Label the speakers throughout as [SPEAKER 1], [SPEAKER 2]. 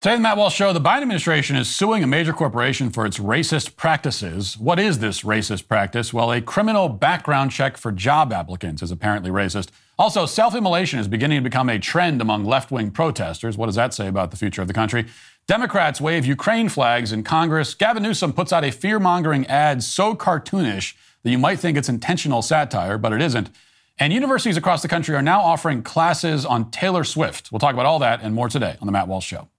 [SPEAKER 1] Today on the Matt Walsh Show, the Biden administration is suing a major corporation for its racist practices. What is this racist practice? Well, a criminal background check for job applicants is apparently racist. Also, self-immolation is beginning to become a trend among left-wing protesters. What does that say about the future of the country? Democrats wave Ukraine flags in Congress. Gavin Newsom puts out a fear-mongering ad so cartoonish that you might think it's intentional satire, but it isn't. And universities across the country are now offering classes on Taylor Swift. We'll talk about all that and more today on the Matt Walsh Show.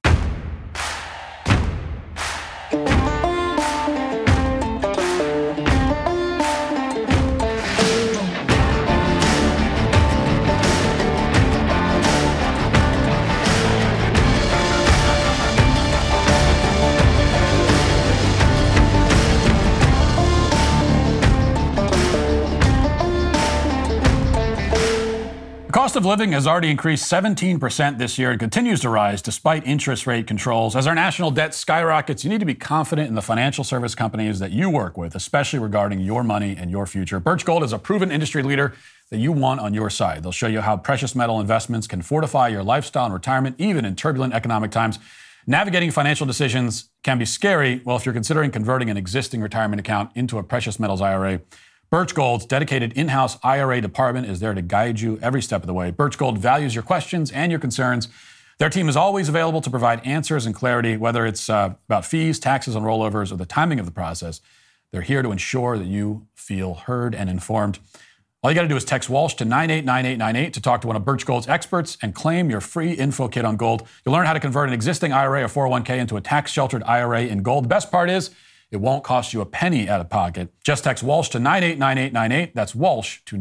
[SPEAKER 1] The cost of living has already increased 17% this year and continues to rise despite interest rate controls. As our national debt skyrockets, you need to be confident in the financial service companies that you work with, especially regarding your money and your future. Birch Gold is a proven industry leader that you want on your side. They'll show you how precious metal investments can fortify your lifestyle and retirement, even in turbulent economic times. Navigating financial decisions can be scary. Well, if you're considering converting an existing retirement account into a precious metals IRA, Birch Gold's dedicated in-house IRA department is there to guide you every step of the way. Birch Gold values your questions and your concerns. Their team is always available to provide answers and clarity, whether it's about fees, taxes on rollovers, or the timing of the process. They're here to ensure that you feel heard and informed. All you got to do is text Walsh to 989898 to talk to one of Birch Gold's experts and claim your free info kit on gold. You'll learn how to convert an existing IRA or 401k into a tax-sheltered IRA in gold. The best part is, it won't cost you a penny out of pocket. Just text Walsh to 989898. That's Walsh to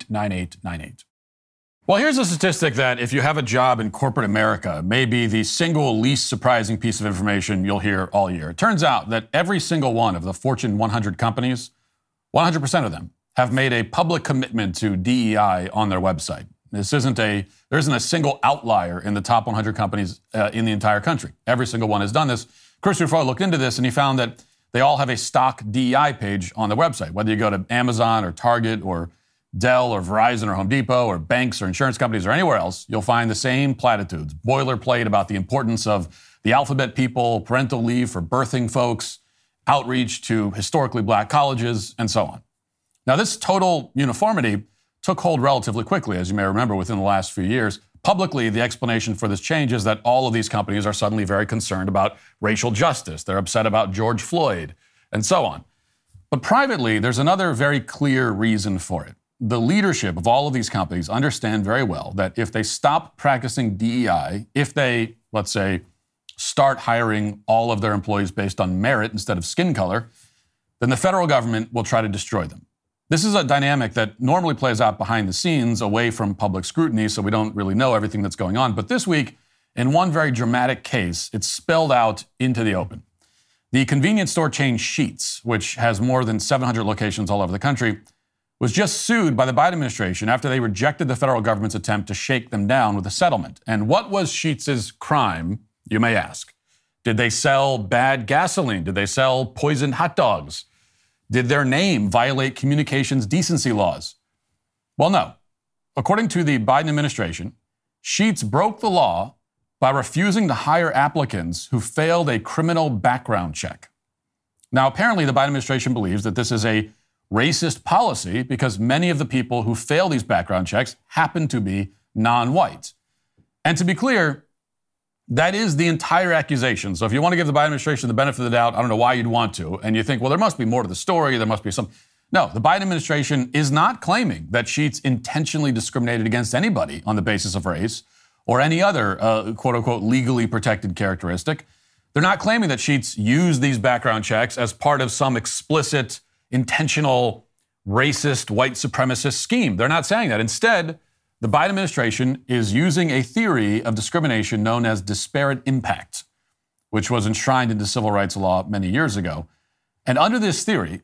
[SPEAKER 1] 989898. Well, here's a statistic that if you have a job in corporate America, may be the single least surprising piece of information you'll hear all year. It turns out that every single one of the Fortune 100 companies, 100% of them, have made a public commitment to DEI on their website. There isn't a single outlier in the top 100 companies in the entire country. Every single one has done this. Chris Ruffo looked into this and he found that they all have a stock DEI page on their website. Whether you go to Amazon or Target or Dell or Verizon or Home Depot or banks or insurance companies or anywhere else, you'll find the same platitudes, boilerplate about the importance of the alphabet people, parental leave for birthing folks, outreach to historically black colleges, and so on. Now, this total uniformity took hold relatively quickly, as you may remember, within the last few years. Publicly, the explanation for this change is that all of these companies are suddenly very concerned about racial justice. They're upset about George Floyd, and so on. But privately, there's another very clear reason for it. The leadership of all of these companies understand very well that if they stop practicing DEI, if they, let's say, start hiring all of their employees based on merit instead of skin color, then the federal government will try to destroy them. This is a dynamic that normally plays out behind the scenes, away from public scrutiny, so we don't really know everything that's going on. But this week, in one very dramatic case, it's spilled out into the open. The convenience store chain Sheetz, which has more than 700 locations all over the country, was just sued by the Biden administration after they rejected the federal government's attempt to shake them down with a settlement. And what was Sheetz's crime, you may ask? Did they sell bad gasoline? Did they sell poisoned hot dogs? Did their name violate communications decency laws? Well, no. According to the Biden administration, Sheetz broke the law by refusing to hire applicants who failed a criminal background check. Now, apparently, the Biden administration believes that this is a racist policy because many of the people who fail these background checks happen to be non-white. And to be clear, that is the entire accusation. So if you want to give the Biden administration the benefit of the doubt, I don't know why you'd want to, and you think, well, there must be more to the story, there must be some. No, the Biden administration is not claiming that Sheetz intentionally discriminated against anybody on the basis of race or any other, quote-unquote, legally protected characteristic. They're not claiming that Sheetz used these background checks as part of some explicit, intentional, racist, white supremacist scheme. They're not saying that. Instead, the Biden administration is using a theory of discrimination known as disparate impact, which was enshrined into civil rights law many years ago. And under this theory,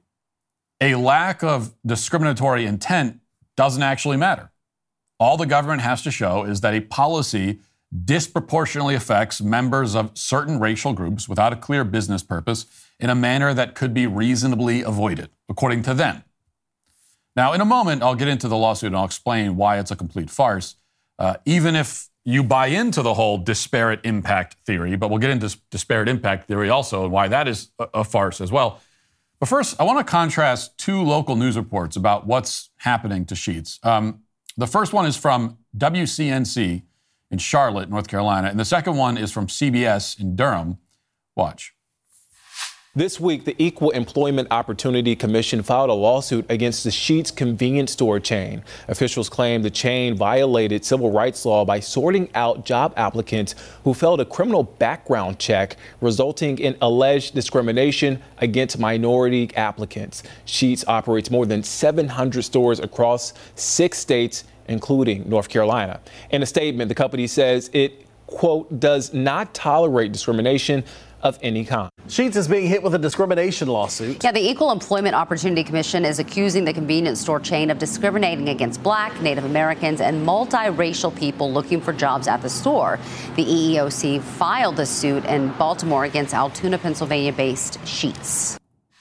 [SPEAKER 1] a lack of discriminatory intent doesn't actually matter. All the government has to show is that a policy disproportionately affects members of certain racial groups without a clear business purpose in a manner that could be reasonably avoided, according to them. Now, in a moment, I'll get into the lawsuit and I'll explain why it's a complete farce. Even if you buy into the whole disparate impact theory, but we'll get into disparate impact theory also and why that is a farce as well. But first, I want to contrast two local news reports about what's happening to Sheetz. The first one is from WCNC in Charlotte, North Carolina, and the second one is from CBS in Durham. Watch.
[SPEAKER 2] This week, the Equal Employment Opportunity Commission filed a lawsuit against the Sheetz convenience store chain. Officials claim the chain violated civil rights law by sorting out job applicants who failed a criminal background check, resulting in alleged discrimination against minority applicants. Sheetz operates more than 700 stores across 6 states, including North Carolina. In a statement, the company says it, quote, does not tolerate discrimination of any kind.
[SPEAKER 3] Sheetz is being hit with a discrimination lawsuit.
[SPEAKER 4] Yeah, the Equal Employment Opportunity Commission is accusing the convenience store chain of discriminating against Black, Native Americans, and multiracial people looking for jobs at the store. The EEOC filed the suit in Baltimore against Altoona, Pennsylvania-based Sheetz.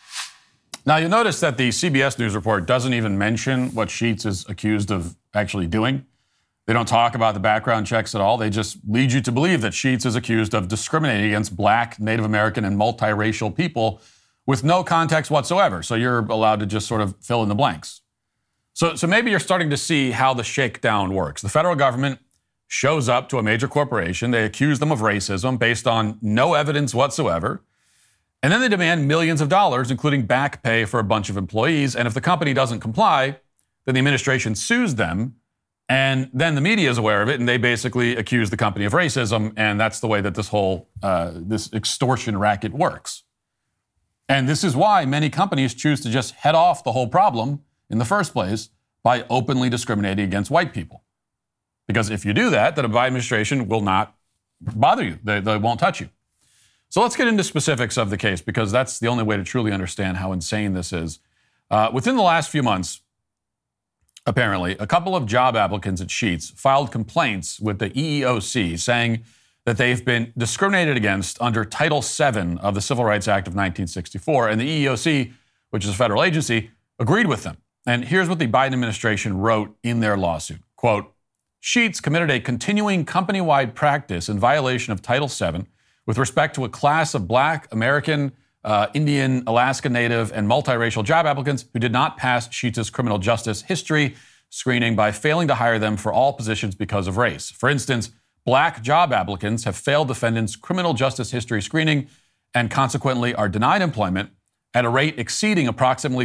[SPEAKER 1] Now, you'll notice that the CBS News report doesn't even mention what Sheetz is accused of actually doing. They don't talk about the background checks at all. They just lead you to believe that Sheetz is accused of discriminating against Black, Native American, and multiracial people with no context whatsoever. So you're allowed to just sort of fill in the blanks. So maybe you're starting to see how the shakedown works. The federal government shows up to a major corporation. They accuse them of racism based on no evidence whatsoever. And then they demand millions of dollars, including back pay for a bunch of employees. And if the company doesn't comply, then the administration sues them. And then the media is aware of it, and they basically accuse the company of racism, and that's the way that this whole this extortion racket works. And this is why many companies choose to just head off the whole problem in the first place by openly discriminating against white people. Because if you do that, then a Biden administration will not bother you. They won't touch you. So let's get into specifics of the case, because that's the only way to truly understand how insane this is. Within the last few months, apparently, a couple of job applicants at Sheetz filed complaints with the EEOC saying that they've been discriminated against under Title VII of the Civil Rights Act of 1964. And the EEOC, which is a federal agency, agreed with them. And here's what the Biden administration wrote in their lawsuit. Quote, Sheetz committed a continuing company-wide practice in violation of Title VII with respect to a class of Black, American, Indian, Alaska Native, and multiracial job applicants who did not pass Sheetz's criminal justice history screening by failing to hire them for all positions because of race. For instance, Black job applicants have failed defendants' criminal justice history screening and consequently are denied employment at a rate exceeding approximately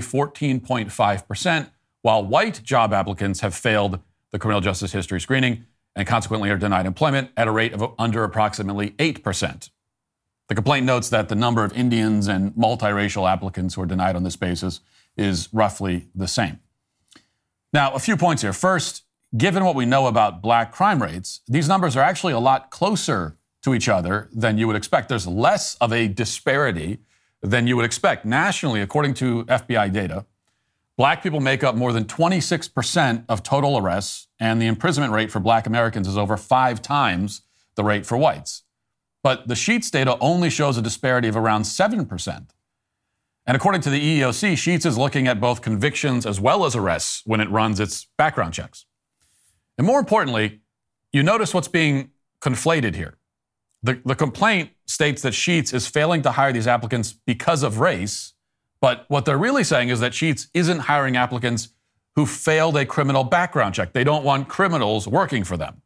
[SPEAKER 1] 14.5%, while white job applicants have failed the criminal justice history screening and consequently are denied employment at a rate of under approximately 8%. The complaint notes that the number of Indians and multiracial applicants who are denied on this basis is roughly the same. Now, a few points here. First, given what we know about Black crime rates, these numbers are actually a lot closer to each other than you would expect. There's less of a disparity than you would expect. Nationally, according to FBI data, Black people make up more than 26% of total arrests, and the imprisonment rate for Black Americans is over 5 times the rate for whites. But the Sheetz data only shows a disparity of around 7%. And according to the EEOC, Sheetz is looking at both convictions as well as arrests when it runs its background checks. And more importantly, you notice what's being conflated here. The complaint states that Sheetz is failing to hire these applicants because of race, but what they're really saying is that Sheetz isn't hiring applicants who failed a criminal background check. They don't want criminals working for them.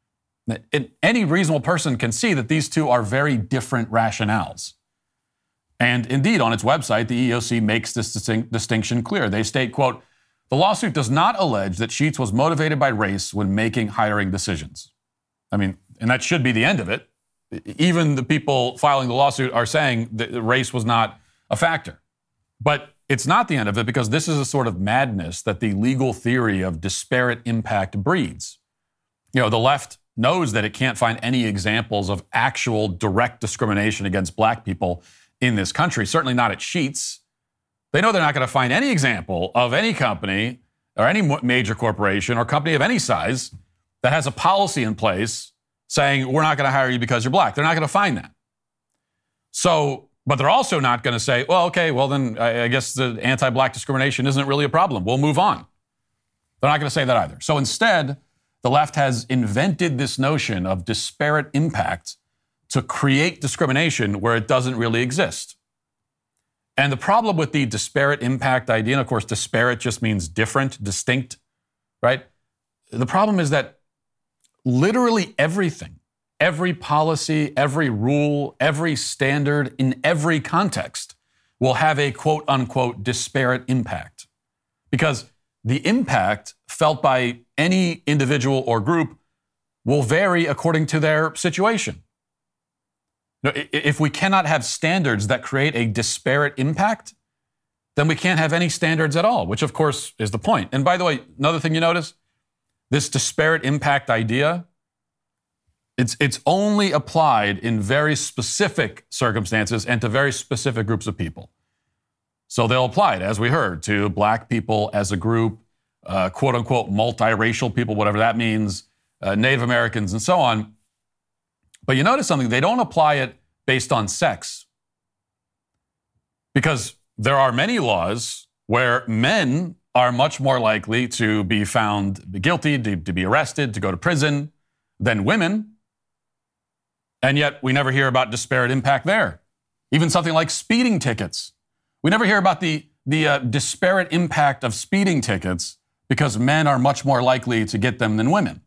[SPEAKER 1] Any reasonable person can see that these two are very different rationales. And indeed, on its website, the EEOC makes this distinction clear. They state, quote, the lawsuit does not allege that Sheetz was motivated by race when making hiring decisions. I mean, and that should be the end of it. Even the people filing the lawsuit are saying that race was not a factor. But it's not the end of it, because this is a sort of madness that the legal theory of disparate impact breeds. You know, the left knows that it can't find any examples of actual direct discrimination against Black people in this country, certainly not at Sheetz. They know they're not going to find any example of any company or any major corporation or company of any size that has a policy in place saying, we're not going to hire you because you're Black. They're not going to find that. So, but they're also not going to say, well, okay, well then I guess the anti-Black discrimination isn't really a problem. We'll move on. They're not going to say that either. So instead, the left has invented this notion of disparate impact to create discrimination where it doesn't really exist. And the problem with the disparate impact idea, and of course, disparate just means different, distinct, right? The problem is that literally everything, every policy, every rule, every standard in every context will have a quote unquote disparate impact. Because the impact felt by any individual or group will vary according to their situation. If we cannot have standards that create a disparate impact, then we can't have any standards at all, which of course is the point. And by the way, another thing you notice, this disparate impact idea, it's only applied in very specific circumstances and to very specific groups of people. So they'll apply it, as we heard, to black people as a group, quote unquote multiracial people, whatever that means, Native Americans and so on. But you notice something, they don't apply it based on sex. Because there are many laws where men are much more likely to be found guilty, to be arrested, to go to prison than women. And yet we never hear about disparate impact there. Even something like speeding tickets. We never hear about the disparate impact of speeding tickets because men are much more likely to get them than women.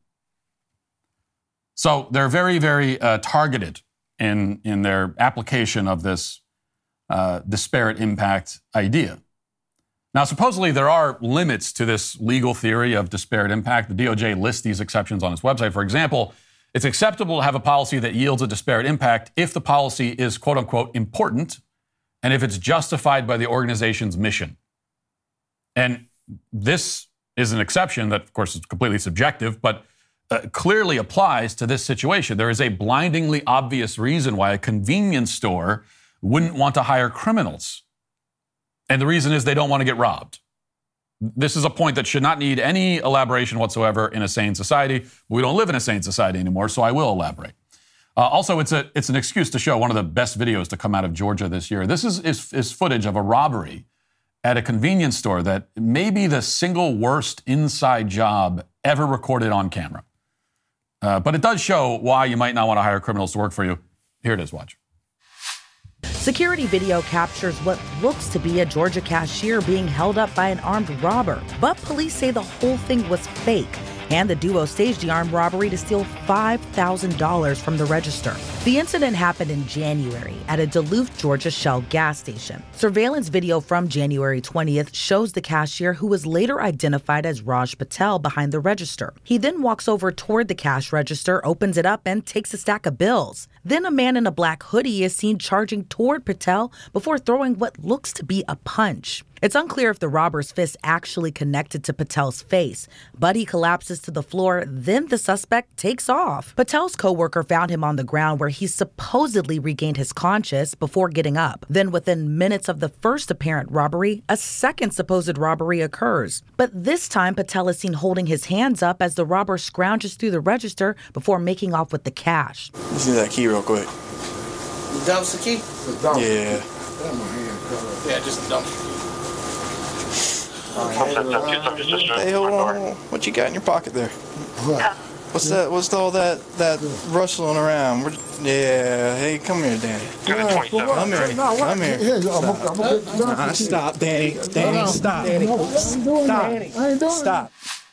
[SPEAKER 1] So they're very, very targeted in their application of this disparate impact idea. Now, supposedly there are limits to this legal theory of disparate impact. The DOJ lists these exceptions on its website. For example, it's acceptable to have a policy that yields a disparate impact if the policy is, quote unquote, important and if it's justified by the organization's mission. And this is an exception that, of course, is completely subjective, but clearly applies to this situation. There is a blindingly obvious reason why a convenience store wouldn't want to hire criminals. And the reason is they don't want to get robbed. This is a point that should not need any elaboration whatsoever in a sane society. We don't live in a sane society anymore, so I will elaborate. Also, it's an excuse to show one of the best videos to come out of Georgia this year. This is footage of a robbery at a convenience store that may be the single worst inside job ever recorded on camera. But it does show why you might not want to hire criminals to work for you. Here it is, watch.
[SPEAKER 5] Security video captures what looks to be a Georgia cashier being held up by an armed robber. But police say the whole thing was fake, and the duo staged the armed robbery to steal $5,000 from the register. The incident happened in January at a Duluth, Georgia Shell gas station. Surveillance video from January 20th shows the cashier, who was later identified as Raj Patel, behind the register. He then walks over toward the cash register, opens it up, and takes a stack of bills. Then a man in a black hoodie is seen charging toward Patel before throwing what looks to be a punch. It's unclear if the robber's fist actually connected to Patel's face, but he collapses to the floor, then the suspect takes off. Patel's coworker found him on the ground where he supposedly regained his conscience before getting up. Then within minutes of the first apparent robbery, a second supposed robbery occurs. But this time, Patel is seen holding his hands up as the robber scrounges through the register before making off with the cash.
[SPEAKER 6] Let's do that key real quick.
[SPEAKER 7] The dumpster key?
[SPEAKER 6] Yeah.
[SPEAKER 7] Yeah, just the dumpster key.
[SPEAKER 6] Hey, hold on. What you got in your pocket there? What's that? What's all that rustling around? Yeah. Hey, come here, Danny. Come here. Stop, Danny. Danny, stop. Stop.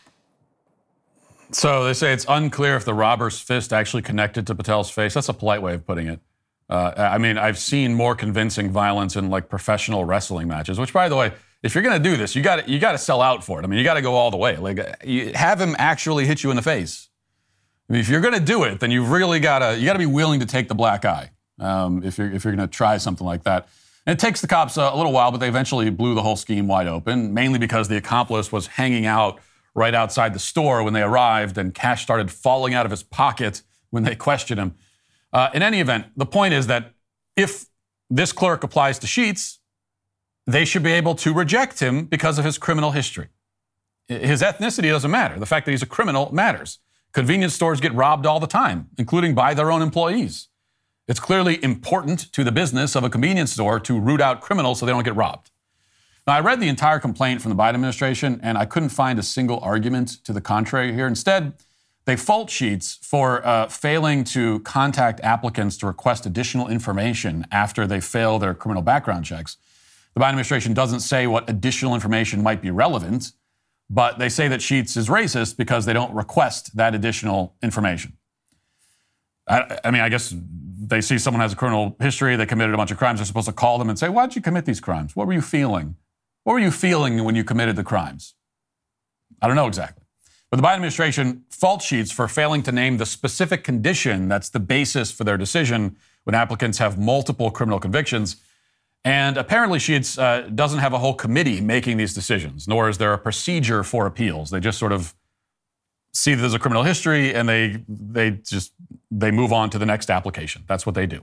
[SPEAKER 1] So they say it's unclear if the robber's fist actually connected to Patel's face. That's a polite way of putting it. I mean, I've seen more convincing violence in like professional wrestling matches, which, by the way, if you're going to do this, you got to sell out for it. I mean, you got to go all the way. Like, you have him actually hit you in the face. I mean, if you're going to do it, then you've really got to be willing to take the black eye. If you're going to try something like that. And it takes the cops a little while, but they eventually blew the whole scheme wide open, mainly because the accomplice was hanging out right outside the store when they arrived, and cash started falling out of his pocket when they questioned him. In any event, the point is that if this clerk applies to Sheetz, they should be able to reject him because of his criminal history. His ethnicity doesn't matter. The fact that he's a criminal matters. Convenience stores get robbed all the time, including by their own employees. It's clearly important to the business of a convenience store to root out criminals so they don't get robbed. Now, I read the entire complaint from the Biden administration, and I couldn't find a single argument to the contrary here. Instead, they fault Sheetz for failing to contact applicants to request additional information after they fail their criminal background checks. The Biden administration doesn't say what additional information might be relevant, but they say that Sheetz is racist because they don't request that additional information. I mean, I guess they see someone has a criminal history, they committed a bunch of crimes, they're supposed to call them and say, why did you commit these crimes? What were you feeling? What were you feeling when you committed the crimes? I don't know exactly. But the Biden administration faults Sheetz for failing to name the specific condition that's the basis for their decision when applicants have multiple criminal convictions. And apparently Sheetz doesn't have a whole committee making these decisions, nor is there a procedure for appeals. They just sort of see that there's a criminal history and they move on to the next application. That's what they do.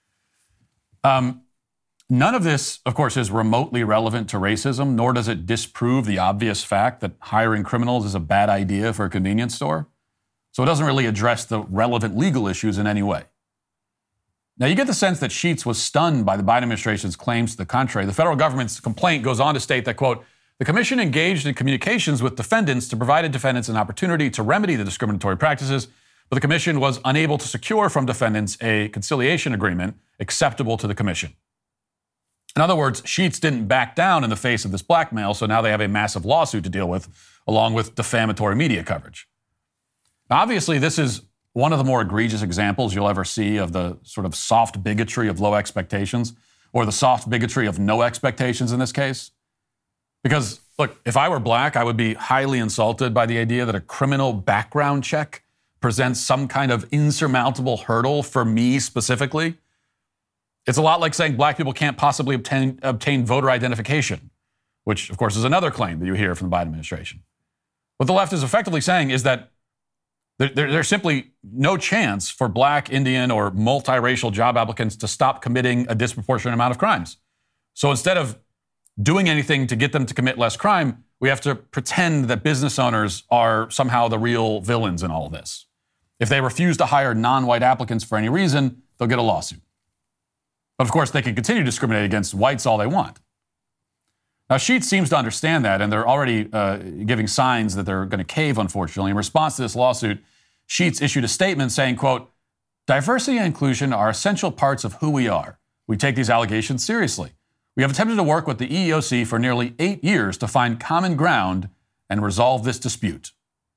[SPEAKER 1] None of this, of course, is remotely relevant to racism, nor does it disprove the obvious fact that hiring criminals is a bad idea for a convenience store. So it doesn't really address the relevant legal issues in any way. Now, you get the sense that Sheetz was stunned by the Biden administration's claims to the contrary. The federal government's complaint goes on to state that, quote, the commission engaged in communications with defendants to provide defendants an opportunity to remedy the discriminatory practices, but the commission was unable to secure from defendants a conciliation agreement acceptable to the commission. In other words, Sheetz didn't back down in the face of this blackmail, so now they have a massive lawsuit to deal with, along with defamatory media coverage. Now, obviously, this is one of the more egregious examples you'll ever see of the sort of soft bigotry of low expectations, or the soft bigotry of no expectations in this case. Because, look, if I were black, I would be highly insulted by the idea that a criminal background check presents some kind of insurmountable hurdle for me specifically. It's a lot like saying black people can't possibly obtain voter identification, which, of course, is another claim that you hear from the Biden administration. What the left is effectively saying is that there's simply no chance for black, Indian, or multiracial job applicants to stop committing a disproportionate amount of crimes. So instead of doing anything to get them to commit less crime, we have to pretend that business owners are somehow the real villains in all of this. If they refuse to hire non-white applicants for any reason, they'll get a lawsuit. But of course, they can continue to discriminate against whites all they want. Now, Sheetz seems to understand that, and they're already giving signs that they're going to cave, unfortunately. In response to this lawsuit, Sheetz issued a statement saying, quote, diversity and inclusion are essential parts of who we are. We take these allegations seriously. We have attempted to work with the EEOC for nearly 8 years to find common ground and resolve this dispute.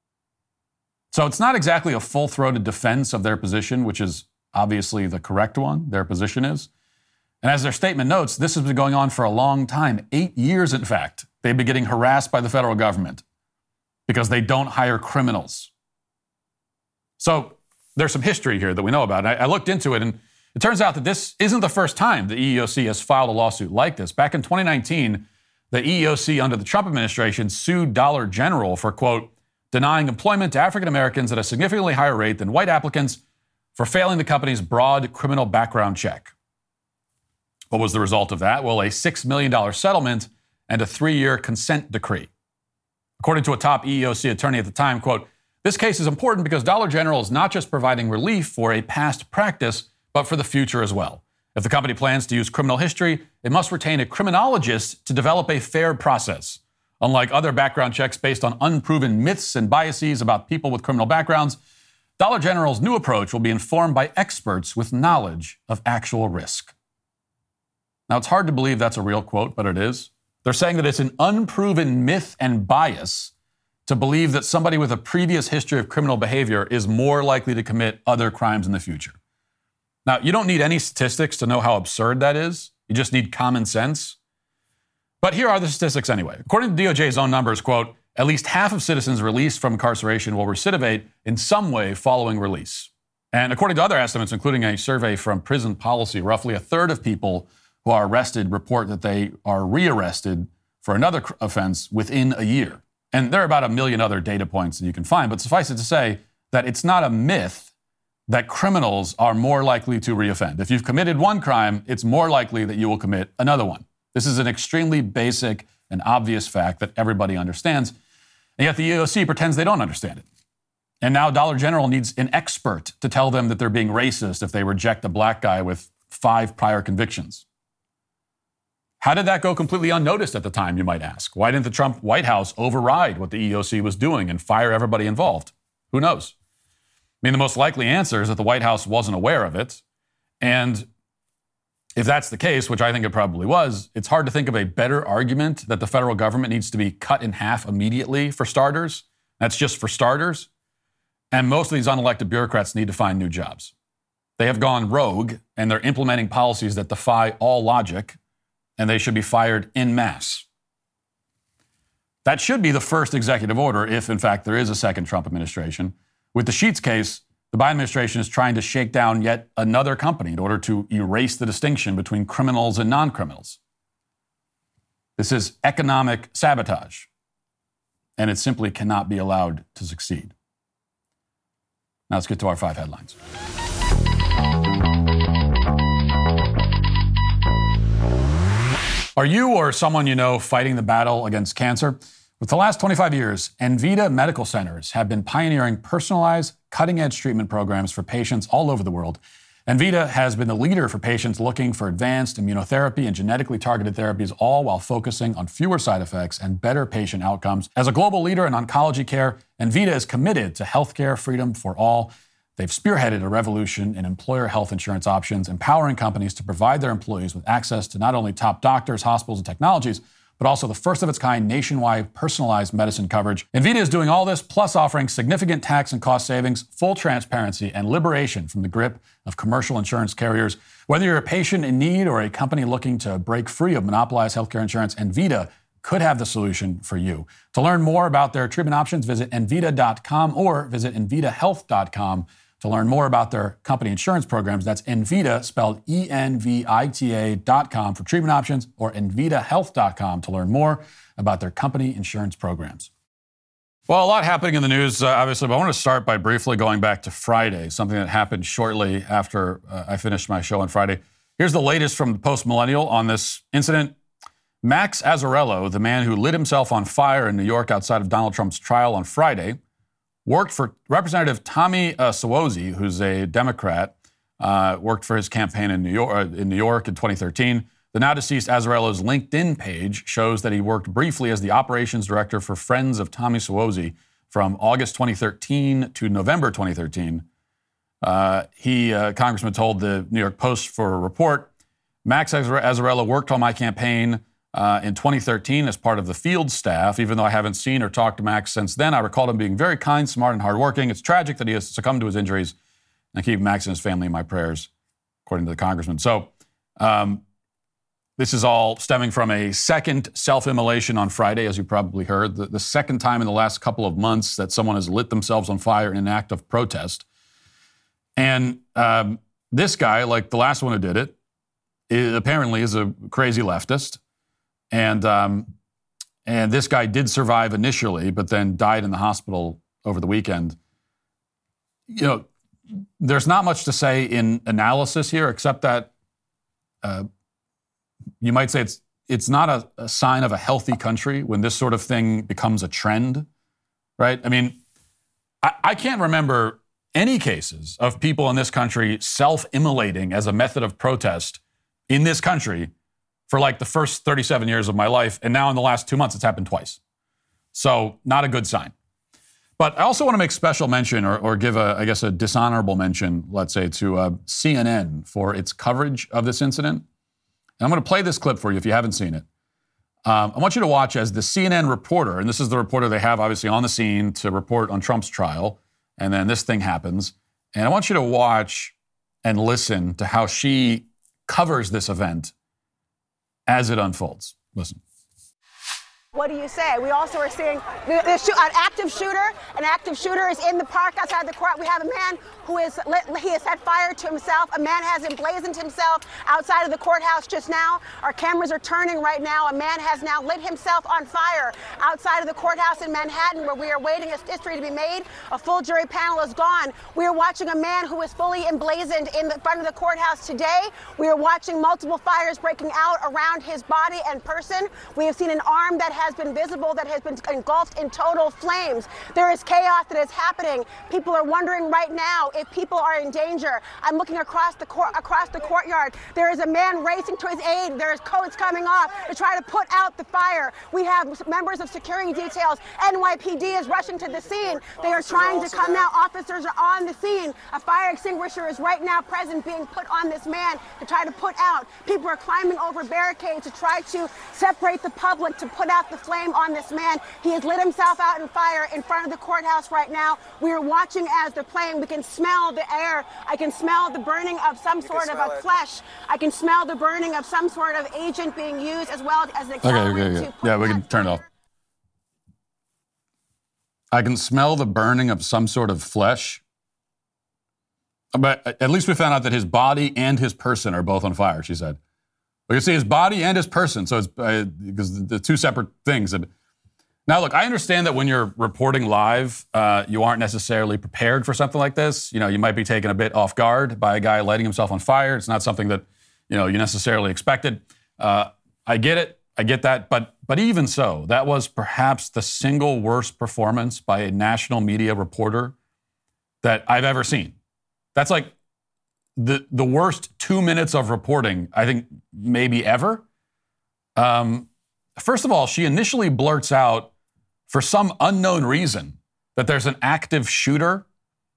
[SPEAKER 1] So it's not exactly a full-throated defense of their position, which is obviously the correct one, their position is. And as their statement notes, this has been going on for a long time, 8 years, in fact. They've been getting harassed by the federal government because they don't hire criminals. So there's some history here that we know about. I looked into it, and it turns out that this isn't the first time the EEOC has filed a lawsuit like this. Back in 2019, the EEOC under the Trump administration sued Dollar General for, quote, denying employment to African Americans at a significantly higher rate than white applicants for failing the company's broad criminal background check. What was the result of that? Well, a $6 million settlement and a 3-year consent decree. According to a top EEOC attorney at the time, quote, this case is important because Dollar General is not just providing relief for a past practice, but for the future as well. If the company plans to use criminal history, it must retain a criminologist to develop a fair process. Unlike other background checks based on unproven myths and biases about people with criminal backgrounds, Dollar General's new approach will be informed by experts with knowledge of actual risk. Now, it's hard to believe that's a real quote, but it is. They're saying that it's an unproven myth and bias to believe that somebody with a previous history of criminal behavior is more likely to commit other crimes in the future. Now, you don't need any statistics to know how absurd that is. You just need common sense. But here are the statistics anyway. According to DOJ's own numbers, quote, at least half of citizens released from incarceration will recidivate in some way following release. And according to other estimates, including a survey from Prison Policy, roughly a third of people who are arrested report that they are rearrested for another offense within a year. And there are about 1 million other data points that you can find, but suffice it to say that it's not a myth that criminals are more likely to reoffend. If you've committed one crime, it's more likely that you will commit another one. This is an extremely basic and obvious fact that everybody understands, and yet the EEOC pretends they don't understand it. And now Dollar General needs an expert to tell them that they're being racist if they reject a black guy with 5 prior convictions. How did that go completely unnoticed at the time, you might ask? Why didn't the Trump White House override what the EEOC was doing and fire everybody involved? Who knows? mean, the most likely answer is that the White House wasn't aware of it. And if that's the case, which I think it probably was, it's hard to think of a better argument that the federal government needs to be cut in half immediately for starters. That's just for starters. And most of these unelected bureaucrats need to find new jobs. They have gone rogue, and they're implementing policies that defy all logic, and they should be fired en masse. That should be the first executive order if, in fact, there is a second Trump administration. With the Sheetz case, the Biden administration is trying to shake down yet another company in order to erase the distinction between criminals and non-criminals. This is economic sabotage, and it simply cannot be allowed to succeed. Now let's get to our 5 headlines. Are you or someone you know fighting the battle against cancer? For the last 25 years, Envita Medical Centers have been pioneering personalized, cutting-edge treatment programs for patients all over the world. Envita has been the leader for patients looking for advanced immunotherapy and genetically targeted therapies, all while focusing on fewer side effects and better patient outcomes. As a global leader in oncology care, Envita is committed to healthcare freedom for all. They've spearheaded a revolution in employer health insurance options, empowering companies to provide their employees with access to not only top doctors, hospitals, and technologies, but also the first of its kind nationwide personalized medicine coverage. Envita is doing all this, plus offering significant tax and cost savings, full transparency, and liberation from the grip of commercial insurance carriers. Whether you're a patient in need or a company looking to break free of monopolized healthcare insurance, Envita could have the solution for you. To learn more about their treatment options, visit Envita.com or visit EnvitaHealth.com to learn more about their company insurance programs. That's Envita, spelled ENVITA.com for treatment options, or EnvitaHealth.com to learn more about their company insurance programs. Well, a lot happening in the news, obviously, but I want to start by briefly going back to Friday, something that happened shortly after I finished my show on Friday. Here's the latest from the Post Millennial on this incident. Max Azzarello, the man who lit himself on fire in New York outside of Donald Trump's trial on Friday, worked for Representative Tommy Suozzi, who's a Democrat, worked for his campaign in New York in 2013. The now-deceased Azzarello's LinkedIn page shows that he worked briefly as the operations director for Friends of Tommy Suozzi from August 2013 to November 2013. Congressman told the New York Post for a report, Max Azzarello worked on my campaign in 2013 as part of the field staff. Even though I haven't seen or talked to Max since then, I recalled him being very kind, smart, and hardworking. It's tragic that he has succumbed to his injuries, and I keep Max and his family in my prayers, according to the congressman. So this is all stemming from a second self-immolation on Friday, as you probably heard, the second time in the last couple of months that someone has lit themselves on fire in an act of protest. And this guy, like the last one who did it, apparently is a crazy leftist. And this guy did survive initially, but then died in the hospital over the weekend. You know, there's not much to say in analysis here, except that you might say it's not a sign of a healthy country when this sort of thing becomes a trend, right? I mean, I can't remember any cases of people in this country self-immolating as a method of protest in this country for like the first 37 years of my life. And now in the last 2 months, it's happened twice. So not a good sign. But I also want to make special mention or give a dishonorable mention, let's say, to CNN for its coverage of this incident. And I'm going to play this clip for you if you haven't seen it. I want you to watch as the CNN reporter, and this is the reporter they have obviously on the scene to report on Trump's trial, and then this thing happens. And I want you to watch and listen to how she covers this event as it unfolds. Listen.
[SPEAKER 8] What do you say? We also are seeing an active shooter. An active shooter is in the park outside the court. We have a man who he has set fire to himself. A man has emblazoned himself outside of the courthouse just now. Our cameras are turning right now. A man has now lit himself on fire outside of the courthouse in Manhattan, where we are waiting for history to be made. A full jury panel is gone. We are watching a man who is fully emblazoned in the front of the courthouse today. We are watching multiple fires breaking out around his body and person. We have seen an arm that has been visible that has been engulfed in total flames. There is chaos that is happening. People are wondering right now if people are in danger. I'm looking across the courtyard. There is a man racing to his aid. There is coats coming off to try to put out the fire. We have members of security details. NYPD is rushing to the scene. They are trying to come now. Officers are on the scene. A fire extinguisher is right now present, being put on this man to try to put out. People are climbing over barricades to try to separate the public to put out the flame on this man. He has lit himself out in fire in front of the courthouse right now. We are watching as they're playing. We can smell the air. I can smell the burning of some sort of a flesh. I can smell the burning of some sort of agent being used as well as an accelerant.
[SPEAKER 1] Okay. Yeah, we can turn it off. I can smell the burning of some sort of flesh. But at least we found out that his body and his person are both on fire, she said. We can see his body and his person, so it's because the two separate things. Now, look, I understand that when you're reporting live, you aren't necessarily prepared for something like this. You know, you might be taken a bit off guard by a guy lighting himself on fire. It's not something that, you necessarily expected. I get it. I get that. But even so, that was perhaps the single worst performance by a national media reporter that I've ever seen. That's like the worst 2 minutes of reporting, I think, maybe ever. First of all, she initially blurts out, for some unknown reason, that there's an active shooter.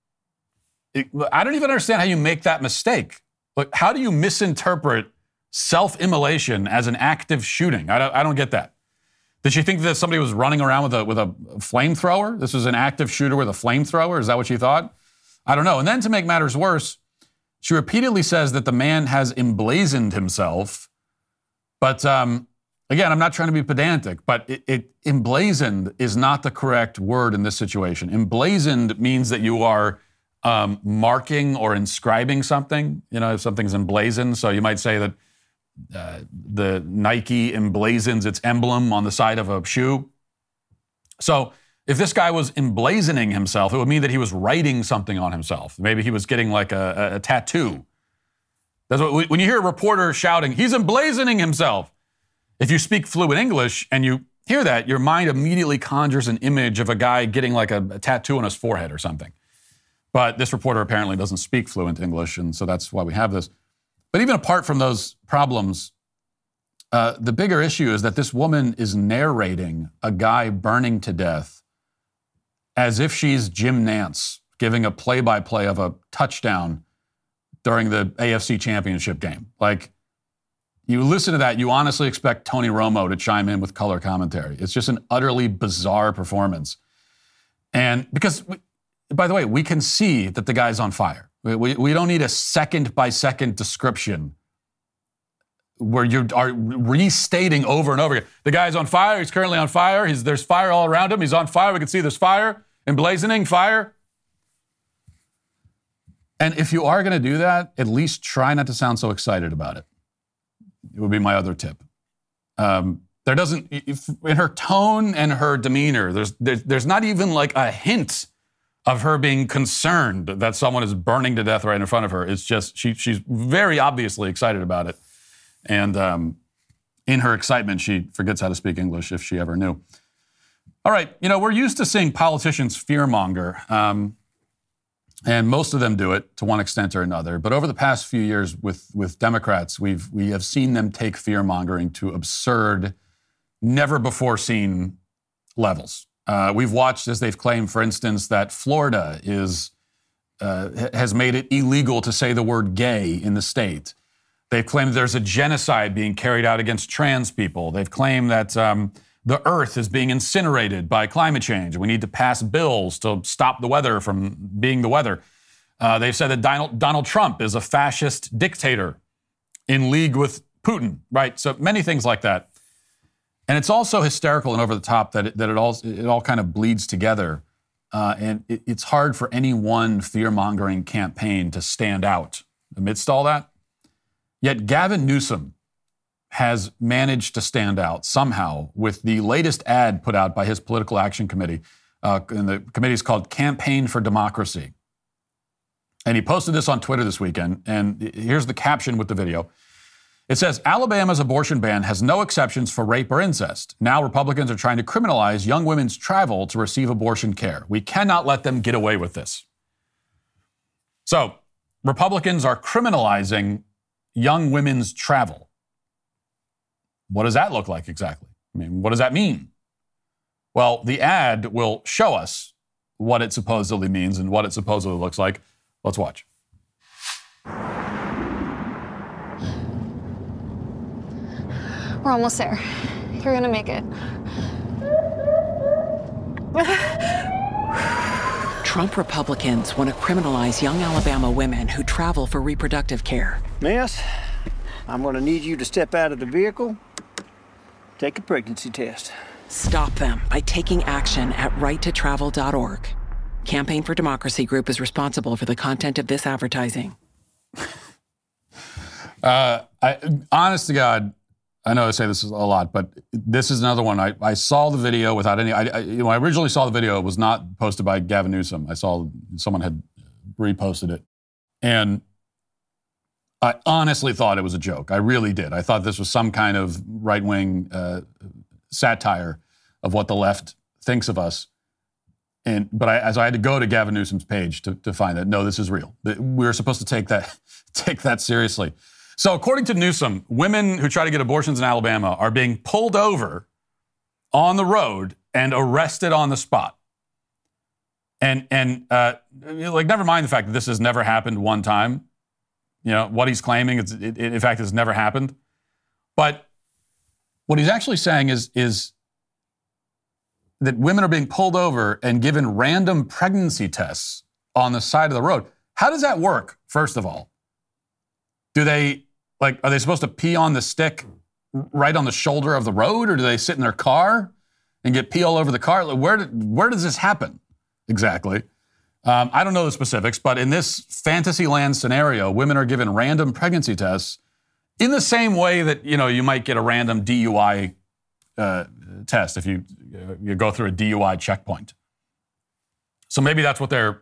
[SPEAKER 1] I don't even understand how you make that mistake. Like, how do you misinterpret self-immolation as an active shooting? I don't get that. Did she think that somebody was running around with a flamethrower? This was an active shooter with a flamethrower? Is that what she thought? I don't know. And then to make matters worse, she repeatedly says that the man has emblazoned himself. But again, I'm not trying to be pedantic, but emblazoned is not the correct word in this situation. Emblazoned means that you are marking or inscribing something. If something's emblazoned, so you might say that the Nike emblazons its emblem on the side of a shoe. So if this guy was emblazoning himself, it would mean that he was writing something on himself. Maybe he was getting like a tattoo. That's what, when you hear a reporter shouting, he's emblazoning himself. If you speak fluent English and you hear that, your mind immediately conjures an image of a guy getting like a tattoo on his forehead or something. But this reporter apparently doesn't speak fluent English, and so that's why we have this. But even apart from those problems, the bigger issue is that this woman is narrating a guy burning to death as if she's Jim Nantz giving a play-by-play of a touchdown during the AFC Championship game. Like, you listen to that, you honestly expect Tony Romo to chime in with color commentary. It's just an utterly bizarre performance. And because, by the way, we can see that the guy's on fire. We don't need a second-by-second description where you are restating over and over again. The guy's on fire. He's currently on fire. There's fire all around him. He's on fire. We can see there's fire, emblazoning fire. And if you are going to do that, at least try not to sound so excited about it. It would be my other tip. There doesn't, in her tone and her demeanor, there's not even like a hint of her being concerned that someone is burning to death right in front of her. It's just, she's very obviously excited about it. And in her excitement, she forgets how to speak English if she ever knew. All right, we're used to seeing politicians fearmonger, and most of them do it to one extent or another. But over the past few years with Democrats, we have seen them take fearmongering to absurd, never-before-seen levels. We've watched as they've claimed, for instance, that Florida has made it illegal to say the word gay in the state. They've claimed there's a genocide being carried out against trans people. They've claimed that the earth is being incinerated by climate change. We need to pass bills to stop the weather from being the weather. They've said that Donald Trump is a fascist dictator in league with Putin, right? So many things like that. And it's also hysterical and over the top that it all kind of bleeds together. And it's hard for any one fear-mongering campaign to stand out amidst all that. Yet Gavin Newsom has managed to stand out somehow with the latest ad put out by his political action committee. And the committee is called Campaign for Democracy. And he posted this on Twitter this weekend. And here's the caption with the video. It says Alabama's abortion ban has no exceptions for rape or incest. Now Republicans are trying to criminalize young women's travel to receive abortion care. We cannot let them get away with this. So Republicans are criminalizing young women's travel. What does that look like exactly? I mean, what does that mean? Well, the ad will show us what it supposedly means and what it supposedly looks like. Let's watch.
[SPEAKER 9] We're almost there. You're gonna make it.
[SPEAKER 10] Trump Republicans want to criminalize young Alabama women who travel for reproductive care.
[SPEAKER 11] Miss, I'm gonna need you to step out of the vehicle, take a pregnancy test.
[SPEAKER 10] Stop them by taking action at righttotravel.org. Campaign for Democracy Group is responsible for the content of this advertising.
[SPEAKER 1] Honest to God, I know I say this a lot, but this is another one. I saw the video without any. I originally saw the video. It was not posted by Gavin Newsom. I saw someone had reposted it, and I honestly thought it was a joke. I really did. I thought this was some kind of right-wing satire of what the left thinks of us. But I had to go to Gavin Newsom's page to find that. No, this is real. We're supposed to take that seriously. So according to Newsom, women who try to get abortions in Alabama are being pulled over on the road and arrested on the spot. And never mind the fact that this has never happened one time. You know, what he's claiming, in fact, has never happened. But what he's actually saying is that women are being pulled over and given random pregnancy tests on the side of the road. How does that work, first of all? Are they supposed to pee on the stick right on the shoulder of the road, or do they sit in their car and get pee all over the car? Where does this happen exactly? I don't know the specifics, but in this fantasy land scenario, women are given random pregnancy tests in the same way that, you might get a random DUI test if you go through a DUI checkpoint. So maybe that's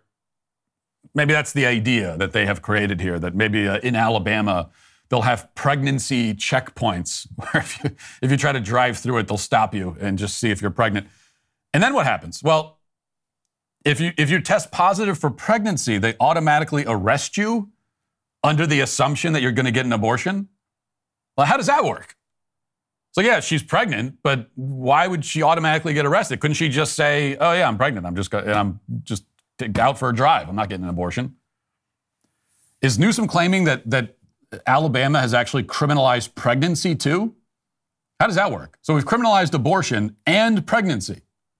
[SPEAKER 1] the idea that they have created here, that maybe in Alabama, they'll have pregnancy checkpoints where if you try to drive through it, they'll stop you and just see if you're pregnant. And then what happens? Well, if you test positive for pregnancy, they automatically arrest you under the assumption that you're going to get an abortion. Well, how does that work? So yeah, she's pregnant, but why would she automatically get arrested? Couldn't she just say, "Oh yeah, I'm pregnant. I'm just out for a drive. I'm not getting an abortion"? Is Newsom claiming that Alabama has actually criminalized pregnancy too? How does that work? So we've criminalized abortion and pregnancy.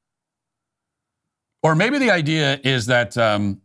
[SPEAKER 1] Or maybe the idea is that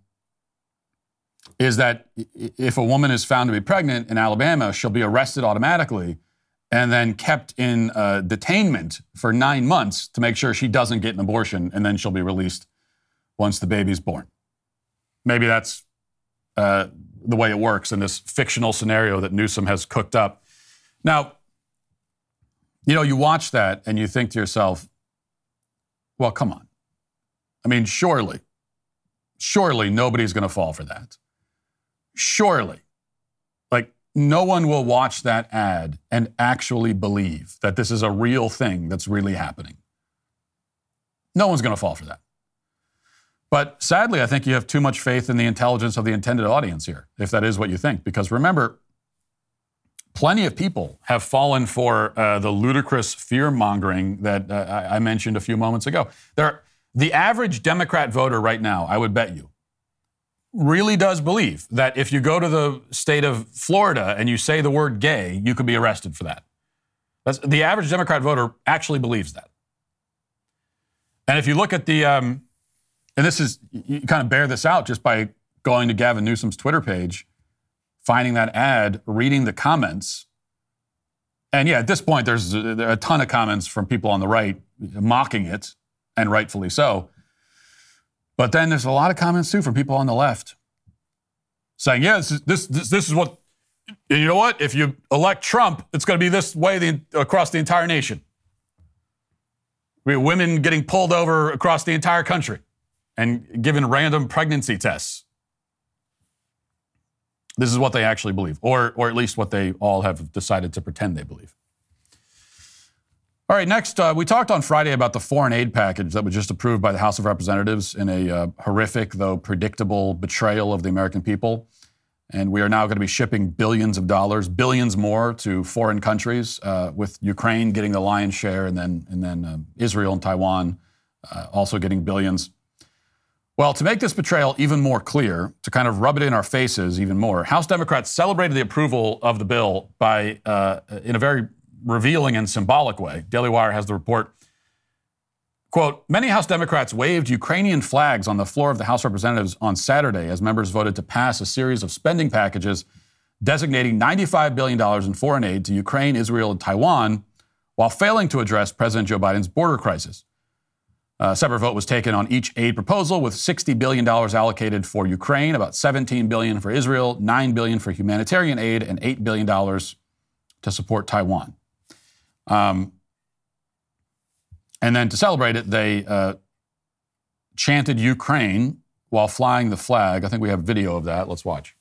[SPEAKER 1] if a woman is found to be pregnant in Alabama, she'll be arrested automatically and then kept in detainment for 9 months to make sure she doesn't get an abortion, and then she'll be released once the baby's born. Maybe that's the way it works in this fictional scenario that Newsom has cooked up. Now, you watch that and you think to yourself, well, come on. I mean, surely nobody's going to fall for that. Surely. No one will watch that ad and actually believe that this is a real thing that's really happening. No one's going to fall for that. But sadly, I think you have too much faith in the intelligence of the intended audience here, if that is what you think. Because remember, plenty of people have fallen for the ludicrous fear-mongering that I mentioned a few moments ago. The average Democrat voter right now, I would bet you, really does believe that if you go to the state of Florida and you say the word gay, you could be arrested for that. The average Democrat voter actually believes that. And if you look at and you kind of bear this out just by going to Gavin Newsom's Twitter page, finding that ad, reading the comments. And yeah, at this point, there are a ton of comments from people on the right mocking it, and rightfully so. But then there's a lot of comments too from people on the left saying, yeah, this is what, you know what? If you elect Trump, it's going to be this way across the entire nation. We have women getting pulled over across the entire country and given random pregnancy tests. This is what they actually believe, or at least what they all have decided to pretend they believe. All right, next, we talked on Friday about the foreign aid package that was just approved by the House of Representatives in a horrific, though predictable, betrayal of the American people. And we are now going to be shipping billions of dollars, billions more to foreign countries, with Ukraine getting the lion's share, and then Israel and Taiwan also getting billions. Well, to make this betrayal even more clear, to kind of rub it in our faces even more, House Democrats celebrated the approval of the bill by, in a very revealing and symbolic way. Daily Wire has the report. Quote, many House Democrats waved Ukrainian flags on the floor of the House of Representatives on Saturday as members voted to pass a series of spending packages designating $95 billion in foreign aid to Ukraine, Israel, and Taiwan, while failing to address President Joe Biden's border crisis. A separate vote was taken on each aid proposal, with $60 billion allocated for Ukraine, about $17 billion for Israel, $9 billion for humanitarian aid, and $8 billion to support Taiwan. And then to celebrate it, they chanted Ukraine while flying the flag. I think we have video of that. Let's watch.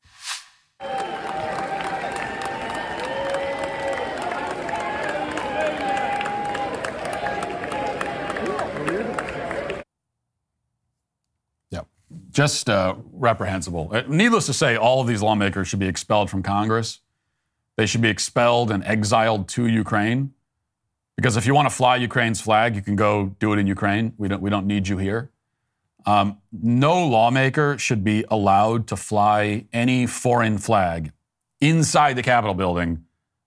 [SPEAKER 1] Yeah, just reprehensible. Needless to say, all of these lawmakers should be expelled from Congress. They should be expelled and exiled to Ukraine. Because if you want to fly Ukraine's flag, you can go do it in Ukraine. We don't need you here. No lawmaker should be allowed to fly any foreign flag inside the Capitol building,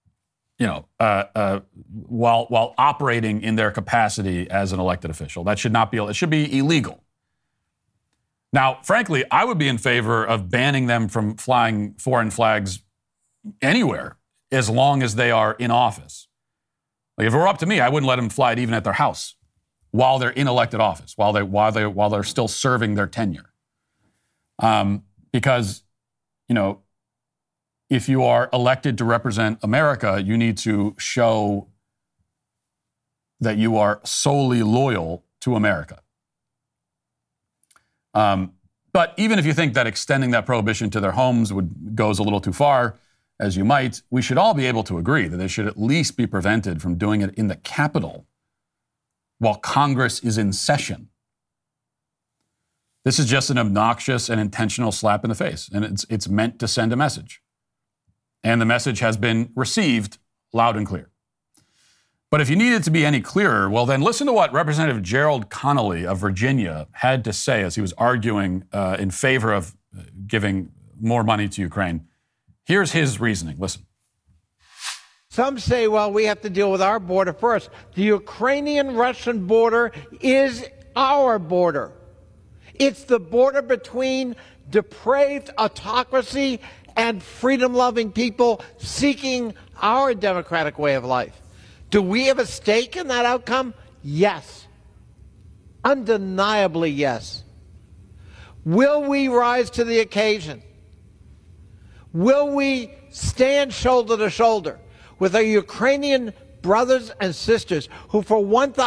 [SPEAKER 1] while operating in their capacity as an elected official. That should not be. It should be illegal. Now, frankly, I would be in favor of banning them from flying foreign flags anywhere as long as they are in office. Like, if it were up to me, I wouldn't let them fly it even at their house while they're in elected office, while they're still serving their tenure. Because, if you are elected to represent America, you need to show that you are solely loyal to America. But even if you think that extending that prohibition to their homes goes a little too far, as you might, we should all be able to agree that they should at least be prevented from doing it in the Capitol while Congress is in session. This is just an obnoxious and intentional slap in the face, and it's meant to send a message. And the message has been received loud and clear. But if you need it to be any clearer, well, then listen to what Representative Gerald Connolly of Virginia had to say as he was arguing in favor of giving more money to Ukraine. Here's his reasoning. Listen.
[SPEAKER 12] Some say, well, we have to deal with our border first. The Ukrainian-Russian border is our border. It's the border between depraved autocracy and freedom-loving people seeking our democratic way of life. Do we have a stake in that outcome? Yes. Undeniably yes. Will we rise to the occasion? Will we stand shoulder to shoulder with our Ukrainian brothers and sisters who for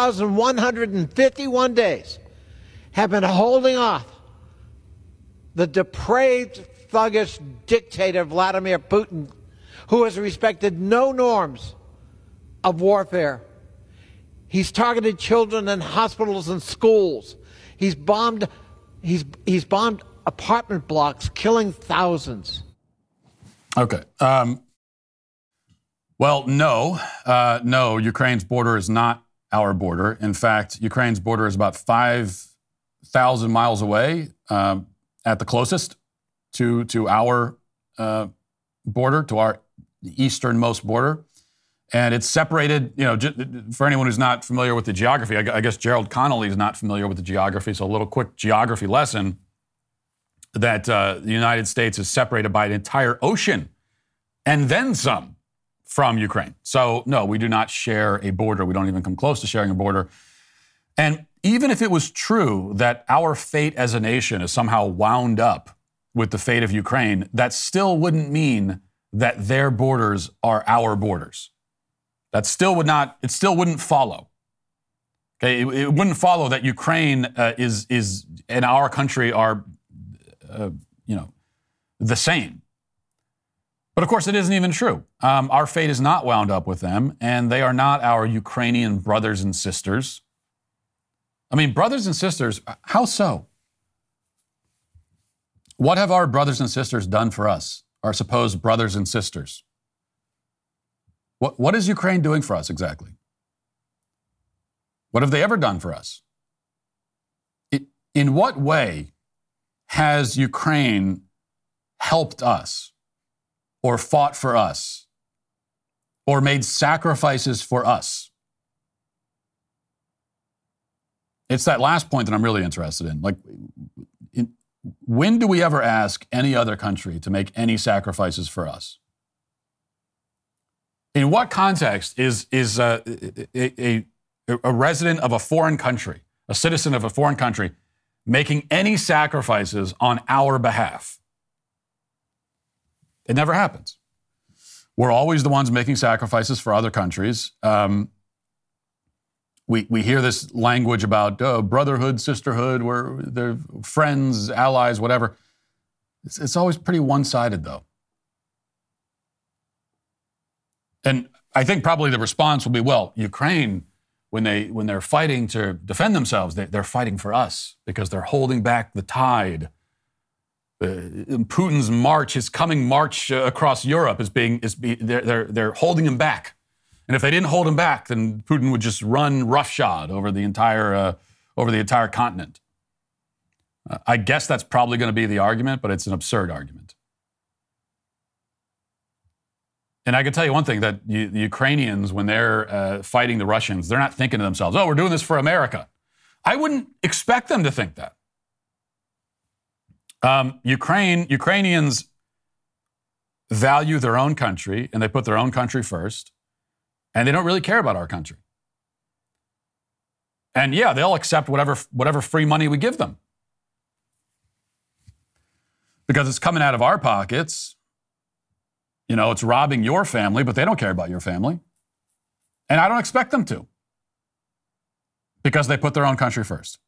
[SPEAKER 12] 1,151 days have been holding off the depraved, thuggish dictator Vladimir Putin, who has respected no norms of warfare? He's targeted children in hospitals and schools. He's bombed apartment blocks, killing thousands.
[SPEAKER 1] Okay. No, Ukraine's border is not our border. In fact, Ukraine's border is about 5,000 miles away at the closest to our border, to our easternmost border. And it's separated, for anyone who's not familiar with the geography, I guess Gerald Connolly is not familiar with the geography, so a little quick geography lesson. That the United States is separated by an entire ocean and then some from Ukraine. So, no, we do not share a border. We don't even come close to sharing a border. And even if it was true that our fate as a nation is somehow wound up with the fate of Ukraine, that still wouldn't mean that their borders are our borders. It still wouldn't follow. Okay, it wouldn't follow that Ukraine is and our country are the same. But of course, it isn't even true. Our fate is not wound up with them, and they are not our Ukrainian brothers and sisters. I mean, brothers and sisters, how so? What have our brothers and sisters done for us, our supposed brothers and sisters? What is Ukraine doing for us exactly? What have they ever done for us? In what way has Ukraine helped us, or fought for us, or made sacrifices for us? It's that last point that I'm really interested in. Like, when do we ever ask any other country to make any sacrifices for us? In what context is a resident of a foreign country, a citizen of a foreign country, making any sacrifices on our behalf? It never happens. We're always the ones making sacrifices for other countries. We hear this language about brotherhood, sisterhood, where they're friends, allies, whatever. It's always pretty one-sided, though. And I think probably the response will be, well, Ukraine, when they're fighting to defend themselves, they're fighting for us because they're holding back the tide. Putin's march, his coming march across Europe, they're holding him back. And if they didn't hold him back, then Putin would just run roughshod over the entire continent. I guess that's probably going to be the argument, but it's an absurd argument. And I can tell you one thing, that the Ukrainians, when they're fighting the Russians, they're not thinking to themselves, oh, we're doing this for America. I wouldn't expect them to think that. Ukrainians value their own country, and they put their own country first, and they don't really care about our country. And yeah, they'll accept whatever free money we give them, because it's coming out of our pockets. You know, it's robbing your family, but they don't care about your family. And I don't expect them to, because they put their own country first.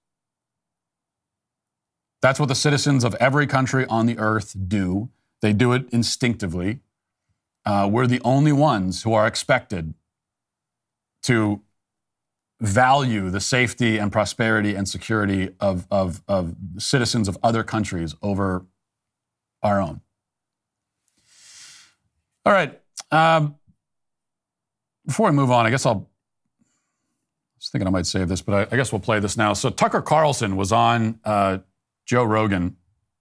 [SPEAKER 1] That's what the citizens of every country on the earth do. They do it instinctively. We're the only ones who are expected to value the safety and prosperity and security of citizens of other countries over our own. All right. Before we move on, I was thinking I might save this, but I guess we'll play this now. So Tucker Carlson was on Joe Rogan's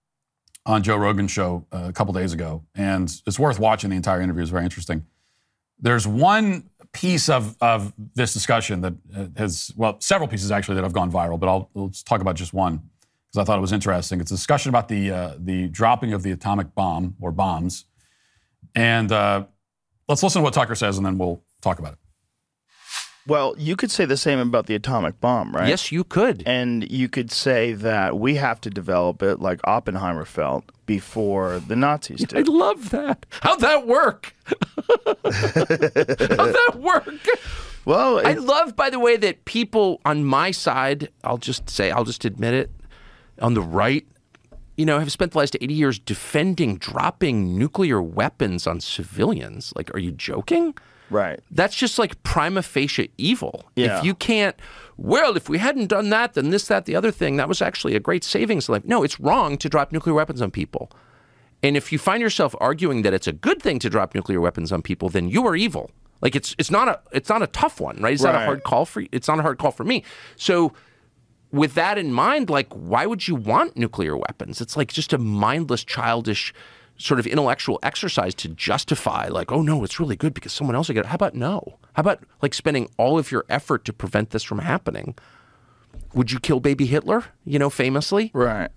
[SPEAKER 1] show a couple days ago, and it's worth watching the entire interview. It's very interesting. There's one piece of this discussion that has, well, several pieces actually that have gone viral, but let's talk about just one because I thought it was interesting. It's a discussion about the dropping of the atomic bomb or bombs. And let's listen to what Tucker says, and then we'll talk about it.
[SPEAKER 13] Well, you could say the same about the atomic bomb, right?
[SPEAKER 14] Yes, you could.
[SPEAKER 13] And you could say that we have to develop it like Oppenheimer felt before the Nazis did.
[SPEAKER 14] I love that. How'd that work? How'd that work?
[SPEAKER 13] Well,
[SPEAKER 14] I love, by the way, that people on my side, I'll just admit it, on the right, have spent the last 80 years defending dropping nuclear weapons on civilians. Like, are you joking?
[SPEAKER 13] Right.
[SPEAKER 14] That's just like prima facie evil.
[SPEAKER 13] Yeah.
[SPEAKER 14] If you can't, if we hadn't done that, then this, that, the other thing, that was actually a great savings. Like, no, it's wrong to drop nuclear weapons on people. And if you find yourself arguing that it's a good thing to drop nuclear weapons on people, then you are evil. Like, it's not a tough one, right? It's not a hard call for you. It's not a hard call for me. So with that in mind, like, why would you want nuclear weapons? It's like just a mindless, childish sort of intellectual exercise to justify, like, oh no, it's really good because someone else will get it. How about no? How about like spending all of your effort to prevent this from happening? Would you kill baby Hitler, famously?
[SPEAKER 13] Right.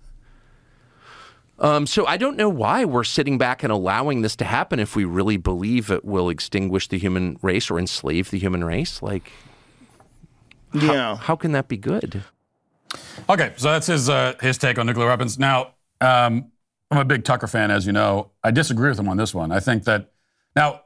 [SPEAKER 14] So I don't know why we're sitting back and allowing this to happen if we really believe it will extinguish the human race or enslave the human race. Like, how can that be good?
[SPEAKER 1] Okay, so that's his take on nuclear weapons. Now, I'm a big Tucker fan, as you know. I disagree with him on this one. I think that now,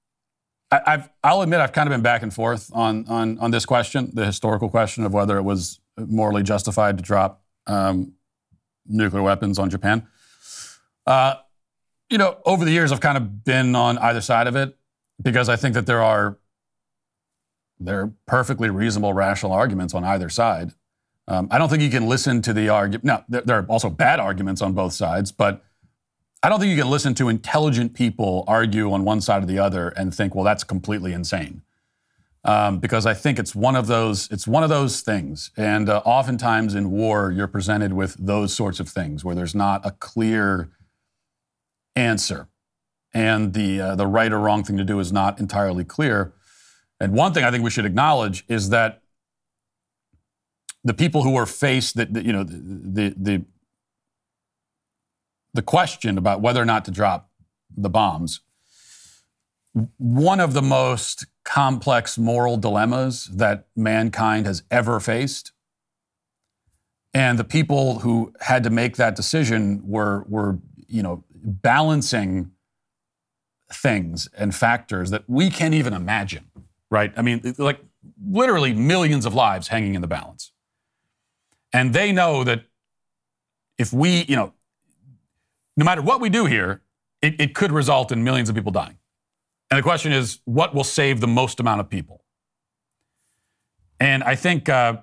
[SPEAKER 1] I'll admit I've kind of been back and forth on this question, the historical question of whether it was morally justified to drop nuclear weapons on Japan. over the years, I've kind of been on either side of it because I think that there are perfectly reasonable, rational arguments on either side. I don't think you can listen to the argument. Now, there are also bad arguments on both sides, but I don't think you can listen to intelligent people argue on one side or the other and think, well, that's completely insane. Because I think it's one of those things. And oftentimes in war, you're presented with those sorts of things where there's not a clear answer. And the right or wrong thing to do is not entirely clear. And one thing I think we should acknowledge is that the people who are faced the question about whether or not to drop the bombs, one of the most complex moral dilemmas that mankind has ever faced. And the people who had to make that decision were balancing things and factors that we can't even imagine, right? I mean, like literally millions of lives hanging in the balance. And they know that if we, no matter what we do here, it could result in millions of people dying. And the question is, what will save the most amount of people? And I think I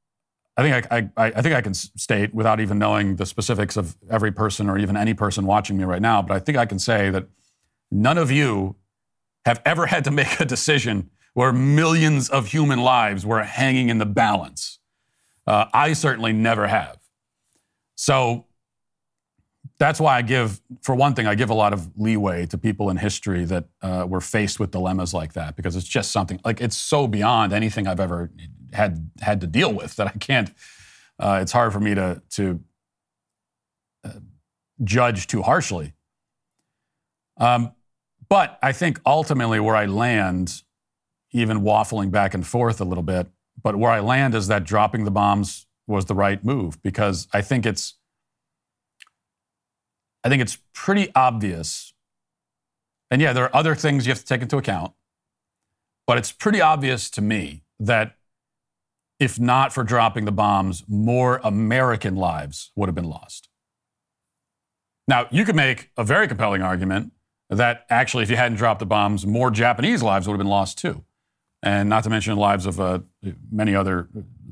[SPEAKER 1] can state, without even knowing the specifics of every person or even any person watching me right now, but I think I can say that none of you have ever had to make a decision where millions of human lives were hanging in the balance. I certainly never have. So that's why I give a lot of leeway to people in history that were faced with dilemmas like that, because it's just something, like it's so beyond anything I've ever had to deal with that I can't, it's hard for me to judge too harshly. But I think ultimately where I land, even waffling back and forth a little bit, but where I land is that dropping the bombs was the right move, because I think it's pretty obvious. And yeah, there are other things you have to take into account, but it's pretty obvious to me that if not for dropping the bombs, more American lives would have been lost. Now, you could make a very compelling argument that actually, if you hadn't dropped the bombs, more Japanese lives would have been lost too. And not to mention the lives of many other,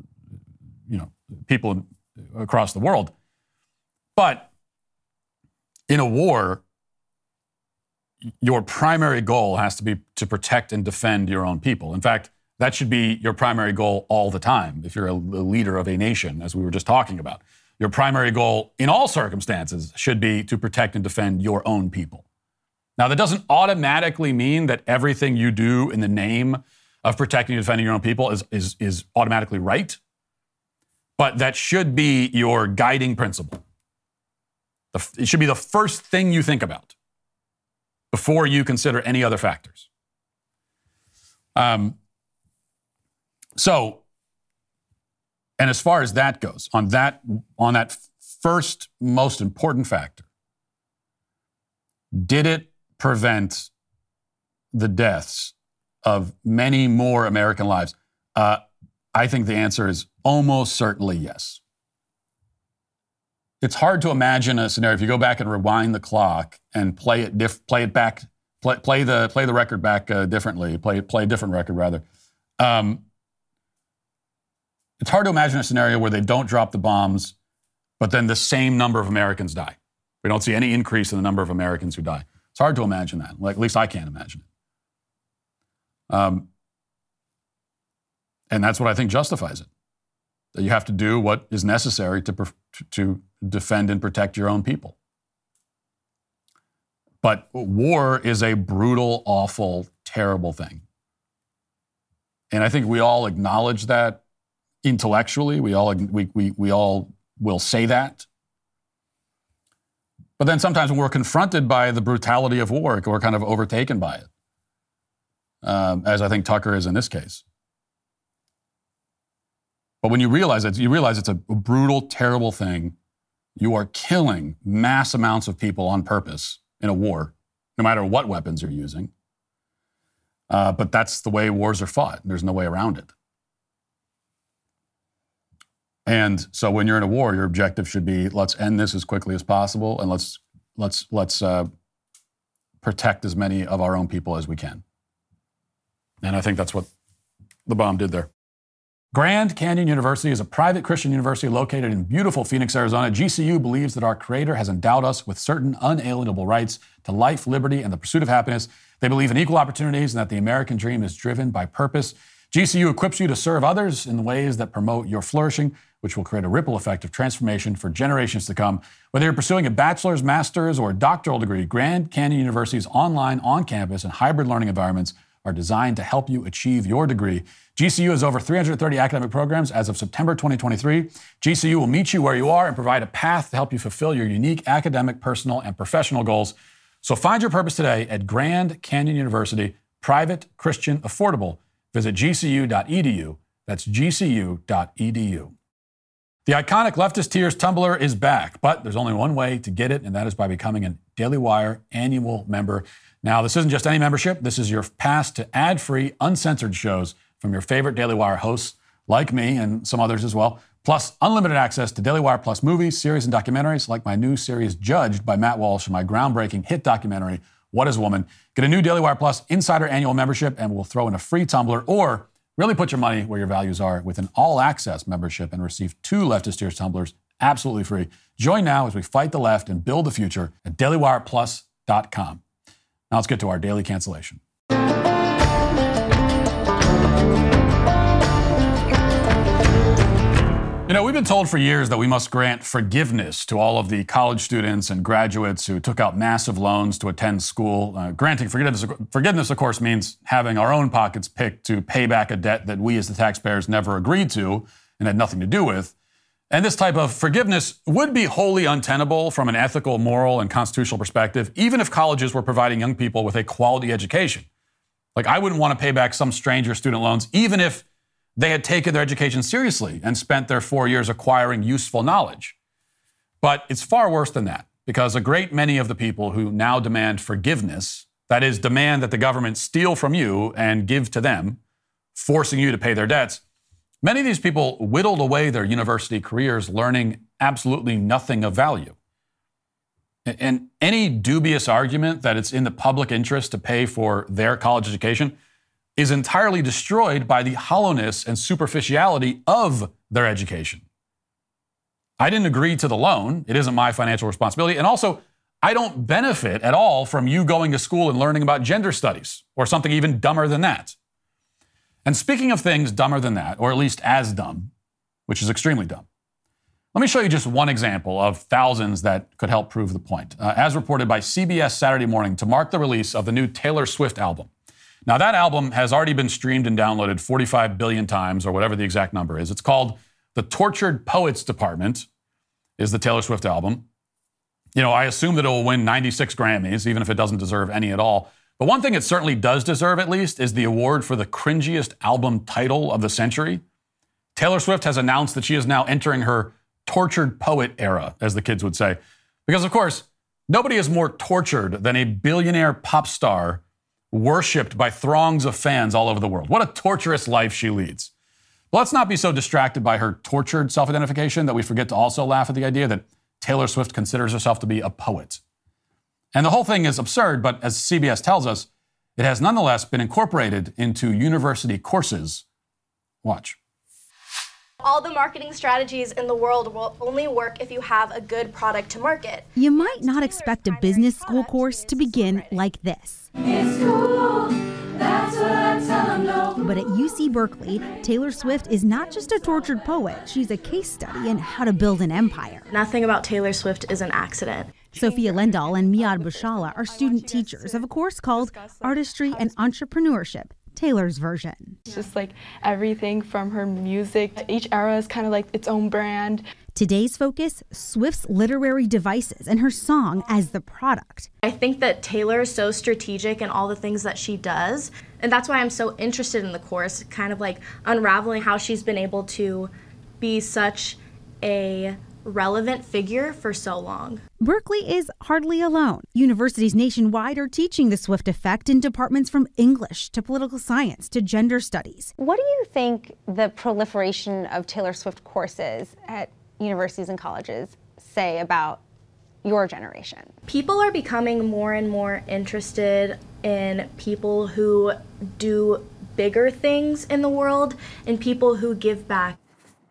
[SPEAKER 1] people across the world. But in a war, your primary goal has to be to protect and defend your own people. In fact, that should be your primary goal all the time if you're a leader of a nation, as we were just talking about. Your primary goal in all circumstances should be to protect and defend your own people. Now, that doesn't automatically mean that everything you do in the name of protecting and defending your own people is automatically right, but that should be your guiding principle. It should be the first thing you think about before you consider any other factors. So, and as far as that goes, on that first most important factor, did it prevent the deaths of many more American lives? I think the answer is almost certainly yes. It's hard to imagine a scenario if you go back and rewind the clock and play the record back differently, play a different record rather. It's hard to imagine a scenario where they don't drop the bombs, but then the same number of Americans die. We don't see any increase in the number of Americans who die. It's hard to imagine that. Like, at least I can't imagine it. And that's what I think justifies it. That you have to do what is necessary to defend and protect your own people. But war is a brutal, awful, terrible thing. And I think we all acknowledge that intellectually. We all will say that. But then sometimes when we're confronted by the brutality of war, we're kind of overtaken by it, as I think Tucker is in this case. But when you realize it's a brutal, terrible thing. You are killing mass amounts of people on purpose in a war, no matter what weapons you're using. But that's the way wars are fought. There's no way around it. And so when you're in a war, your objective should be, let's end this as quickly as possible, and let's protect as many of our own people as we can. And I think that's what the bomb did there. Grand Canyon University is a private Christian university located in beautiful Phoenix, Arizona. GCU believes that our Creator has endowed us with certain unalienable rights to life, liberty, and the pursuit of happiness. They believe in equal opportunities and that the American dream is driven by purpose. GCU equips you to serve others in ways that promote your flourishing, which will create a ripple effect of transformation for generations to come. Whether you're pursuing a bachelor's, master's, or doctoral degree, Grand Canyon University's online, on-campus, and hybrid learning environments are designed to help you achieve your degree. GCU has over 330 academic programs as of September 2023. GCU will meet you where you are and provide a path to help you fulfill your unique academic, personal, and professional goals. So find your purpose today at Grand Canyon University, private, Christian, affordable. Visit gcu.edu. That's gcu.edu. The iconic Leftist Tears tumbler is back, but there's only one way to get it, and that is by becoming a Daily Wire annual member. Now, this isn't just any membership. This is your pass to ad-free, uncensored shows from your favorite Daily Wire hosts, like me and some others as well, plus unlimited access to Daily Wire Plus movies, series, and documentaries, like my new series Judged by Matt Walsh and my groundbreaking hit documentary, What is Woman? Get a new Daily Wire Plus Insider annual membership, and we'll throw in a free tumbler, or really put your money where your values are with an all-access membership and receive 2 Leftist Tears tumblers absolutely free. Join now as we fight the left and build the future at dailywireplus.com. Now let's get to our daily cancellation. You know, we've been told for years that we must grant forgiveness to all of the college students and graduates who took out massive loans to attend school. Granting forgiveness, of course, means having our own pockets picked to pay back a debt that we as the taxpayers never agreed to and had nothing to do with. And this type of forgiveness would be wholly untenable from an ethical, moral, and constitutional perspective, even if colleges were providing young people with a quality education. Like, I wouldn't want to pay back some stranger's student loans, even if they had taken their education seriously and spent their 4 years acquiring useful knowledge. But it's far worse than that, because a great many of the people who now demand forgiveness, that is, demand that the government steal from you and give to them, forcing you to pay their debts, many of these people whittled away their university careers learning absolutely nothing of value. And any dubious argument that it's in the public interest to pay for their college education is entirely destroyed by the hollowness and superficiality of their education. I didn't agree to the loan. It isn't my financial responsibility. And also, I don't benefit at all from you going to school and learning about gender studies or something even dumber than that. And speaking of things dumber than that, or at least as dumb, which is extremely dumb, let me show you just one example of thousands that could help prove the point. As reported by CBS Saturday Morning to mark the release of the new Taylor Swift album. Now, that album has already been streamed and downloaded 45 billion times, or whatever the exact number is. It's called The Tortured Poets Department, is the Taylor Swift album. You know, I assume that it will win 96 Grammys, even if it doesn't deserve any at all. But one thing it certainly does deserve, at least, is the award for the cringiest album title of the century. Taylor Swift has announced that she is now entering her tortured poet era, as the kids would say. Because, of course, nobody is more tortured than a billionaire pop star worshipped by throngs of fans all over the world. What a torturous life she leads. But let's not be so distracted by her tortured self-identification that we forget to also laugh at the idea that Taylor Swift considers herself to be a poet. And the whole thing is absurd, but as CBS tells us, it has nonetheless been incorporated into university courses. Watch.
[SPEAKER 15] All the marketing strategies in the world will only work if you have a good product to market.
[SPEAKER 16] You might not expect a business school course to begin like this. It's cool. That's what I tell them, no. But at UC Berkeley, Taylor Swift is not just a tortured poet. She's a case study in how to build an empire.
[SPEAKER 15] Nothing about Taylor Swift is an accident.
[SPEAKER 16] Sophia Lendahl and Miad Bushala are student teachers of a course called Artistry and Entrepreneurship, Taylor's version.
[SPEAKER 17] It's just like everything from her music. Each era is kind of like its own brand.
[SPEAKER 16] Today's focus, Swift's literary devices and her song as the product.
[SPEAKER 15] I think that Taylor is so strategic in all the things that she does, and that's why I'm so interested in the course, kind of like unraveling how she's been able to be such a relevant figure for so long.
[SPEAKER 16] Berkeley is hardly alone. Universities nationwide are teaching the Swift effect in departments from English to political science to gender studies.
[SPEAKER 18] What do you think the proliferation of Taylor Swift courses at universities and colleges say about
[SPEAKER 9] your generation?
[SPEAKER 15] People are becoming more and more interested in people who do bigger things in the world and people who give back.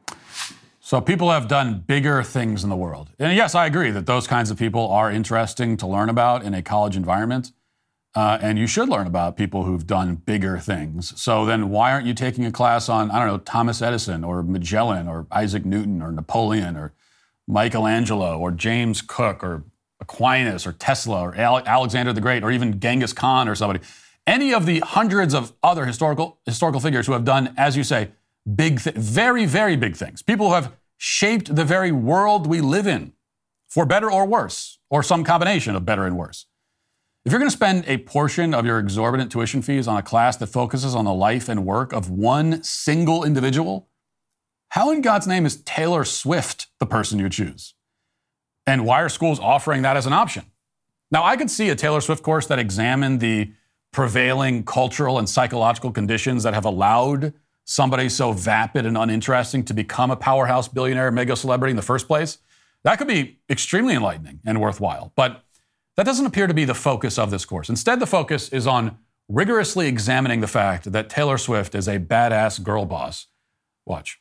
[SPEAKER 1] So people have done bigger things in the world. And yes, I agree that those kinds of people are interesting to learn about in a college environment. And you should learn about people who've done bigger things. So then why aren't you taking a class on, I don't know, Thomas Edison or Magellan or Isaac Newton or Napoleon or Michelangelo or James Cook or Aquinas or Tesla or Alexander the Great or even Genghis Khan or somebody? Any of the hundreds of other historical figures who have done, as you say, very, very big things. People who have shaped the very world we live in, for better or worse, or some combination of better and worse. If you're going to spend a portion of your exorbitant tuition fees on a class that focuses on the life and work of one single individual, how in God's name is Taylor Swift the person you choose? And why are schools offering that as an option? Now, I could see a Taylor Swift course that examined the prevailing cultural and psychological conditions that have allowed somebody so vapid and uninteresting to become a powerhouse billionaire mega celebrity in the first place. That could be extremely enlightening and worthwhile. But that doesn't appear to be the focus of this course. Instead, the focus is on rigorously examining the fact that Taylor Swift is a badass girl boss. Watch.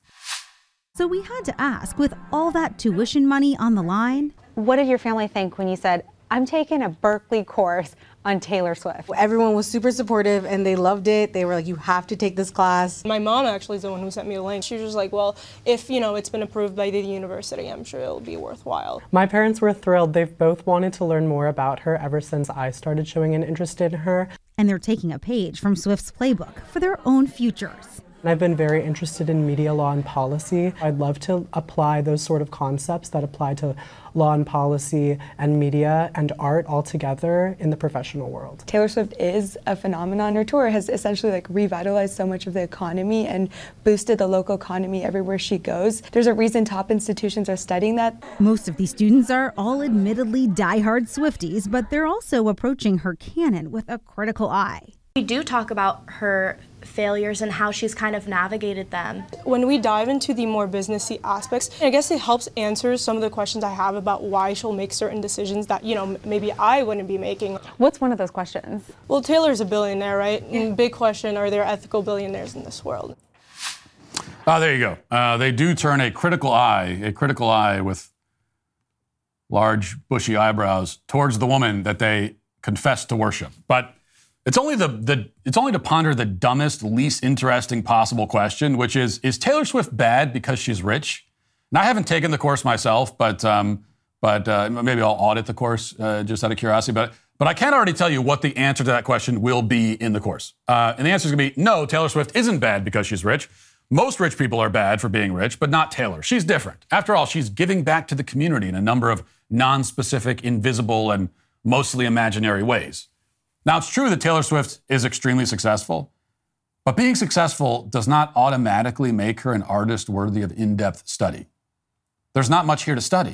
[SPEAKER 16] So we had to ask, with all that tuition money on the line,
[SPEAKER 9] what did your family think when you said, I'm taking a Berkeley course on Taylor Swift?
[SPEAKER 18] Everyone was super supportive and they loved it. They were like, you have to take this class.
[SPEAKER 19] My mom actually is the one who sent me the link. She was just like, well, if, it's been approved by the university, I'm sure it'll be worthwhile.
[SPEAKER 20] My parents were thrilled. They've both wanted to learn more about her ever since I started showing an interest in her.
[SPEAKER 16] And they're taking a page from Swift's playbook for their own futures.
[SPEAKER 20] I've been very interested in media law and policy. I'd love to apply those sort of concepts that apply to law and policy and media and art all together in the professional world.
[SPEAKER 17] Taylor Swift is a phenomenon. Her tour has essentially revitalized so much of the economy and boosted the local economy everywhere she goes. There's a reason top institutions are studying that.
[SPEAKER 16] Most of these students are all admittedly diehard Swifties, but they're also approaching her canon with a critical eye.
[SPEAKER 15] We do talk about her failures and how she's kind of navigated them.
[SPEAKER 19] When we dive into the more businessy aspects, I guess it helps answer some of the questions I have about why she'll make certain decisions that, maybe I wouldn't be making.
[SPEAKER 9] What's one of those questions?
[SPEAKER 19] Well, Taylor's a billionaire, right? Yeah. Big question, are there ethical billionaires in this world?
[SPEAKER 1] Oh, there you go. They do turn a critical eye with large, bushy eyebrows towards the woman that they confess to worship. But it's only to ponder the dumbest, least interesting possible question, which is Taylor Swift bad because she's rich? And I haven't taken the course myself, but maybe I'll audit the course just out of curiosity. But I can already tell you what the answer to that question will be in the course. And the answer is going to be no, Taylor Swift isn't bad because she's rich. Most rich people are bad for being rich, but not Taylor. She's different. After all, she's giving back to the community in a number of non-specific, invisible, and mostly imaginary ways. Now, it's true that Taylor Swift is extremely successful, but being successful does not automatically make her an artist worthy of in-depth study. There's not much here to study.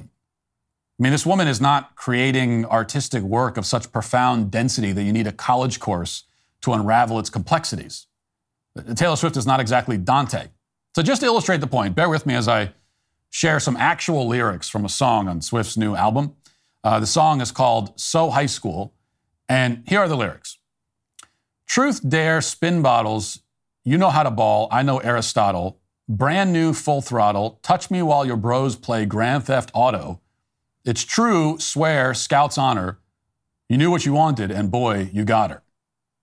[SPEAKER 1] I mean, this woman is not creating artistic work of such profound density that you need a college course to unravel its complexities. Taylor Swift is not exactly Dante. So just to illustrate the point, bear with me as I share some actual lyrics from a song on Swift's new album. The song is called So High School. And here are the lyrics. Truth, dare, spin bottles, you know how to ball, I know Aristotle, brand new, full throttle, touch me while your bros play Grand Theft Auto. It's true, swear, Scout's honor, you knew what you wanted, and boy, you got her.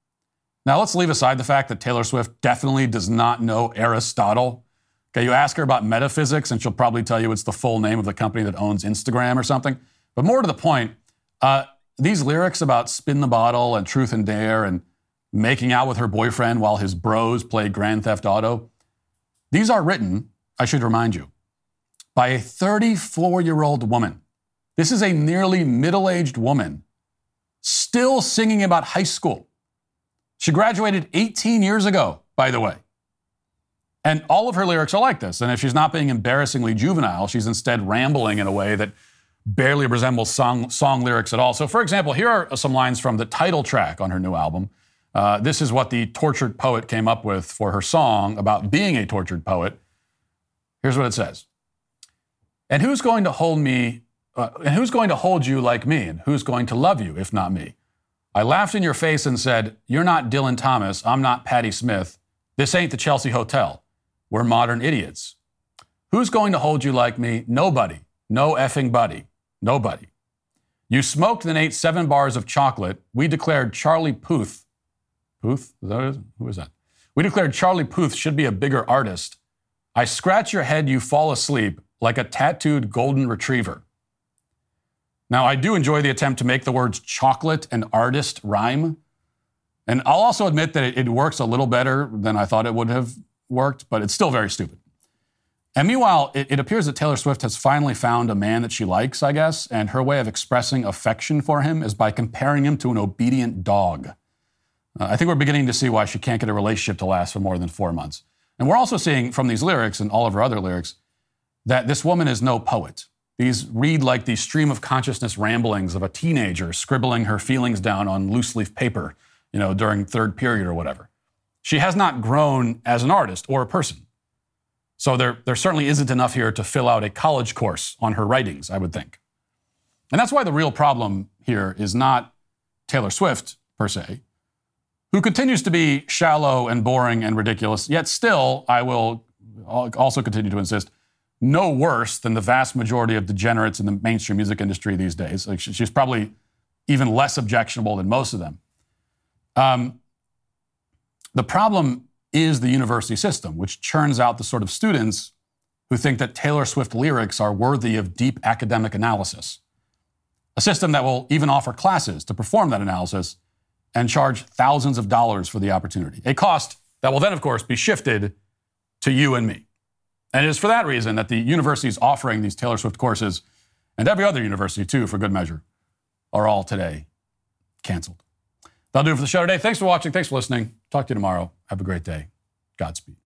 [SPEAKER 1] Now let's leave aside the fact that Taylor Swift definitely does not know Aristotle. Okay, you ask her about metaphysics and she'll probably tell you it's the full name of the company that owns Instagram or something. But more to the point, these lyrics about spin the bottle and truth and dare and making out with her boyfriend while his bros play Grand Theft Auto, these are written, I should remind you, by a 34-year-old woman. This is a nearly middle-aged woman still singing about high school. She graduated 18 years ago, by the way. And all of her lyrics are like this. And if she's not being embarrassingly juvenile, she's instead rambling in a way that barely resembles song lyrics at all. So, for example, here are some lines from the title track on her new album. This is what the tortured poet came up with for her song about being a tortured poet. Here's what it says. And who's going to hold me And who's going to hold you like me? And who's going to love you if not me? I laughed in your face and said, you're not Dylan Thomas. I'm not Patti Smith. This ain't the Chelsea Hotel. We're modern idiots. Who's going to hold you like me? Nobody. No effing buddy. Nobody. You smoked and ate 7 bars of chocolate. We declared Charlie Puth. Puth? Who is that? We declared Charlie Puth should be a bigger artist. I scratch your head, you fall asleep like a tattooed golden retriever. Now, I do enjoy the attempt to make the words chocolate and artist rhyme. And I'll also admit that it works a little better than I thought it would have worked, but it's still very stupid. And meanwhile, it appears that Taylor Swift has finally found a man that she likes, I guess, and her way of expressing affection for him is by comparing him to an obedient dog. I think we're beginning to see why she can't get a relationship to last for more than 4 months. And we're also seeing from these lyrics and all of her other lyrics that this woman is no poet. These read like the stream of consciousness ramblings of a teenager scribbling her feelings down on loose leaf paper, during third period or whatever. She has not grown as an artist or a person. So there certainly isn't enough here to fill out a college course on her writings, I would think. And that's why the real problem here is not Taylor Swift, per se, who continues to be shallow and boring and ridiculous, yet still, I will also continue to insist, no worse than the vast majority of degenerates in the mainstream music industry these days. Like she's probably even less objectionable than most of them. The problem is the university system, which churns out the sort of students who think that Taylor Swift lyrics are worthy of deep academic analysis. A system that will even offer classes to perform that analysis and charge thousands of dollars for the opportunity. A cost that will then, of course, be shifted to you and me. And it is for that reason that the universities offering these Taylor Swift courses, and every other university too, for good measure, are all today canceled. That'll do it for the show today. Thanks for watching. Thanks for listening. Talk to you tomorrow. Have a great day. Godspeed.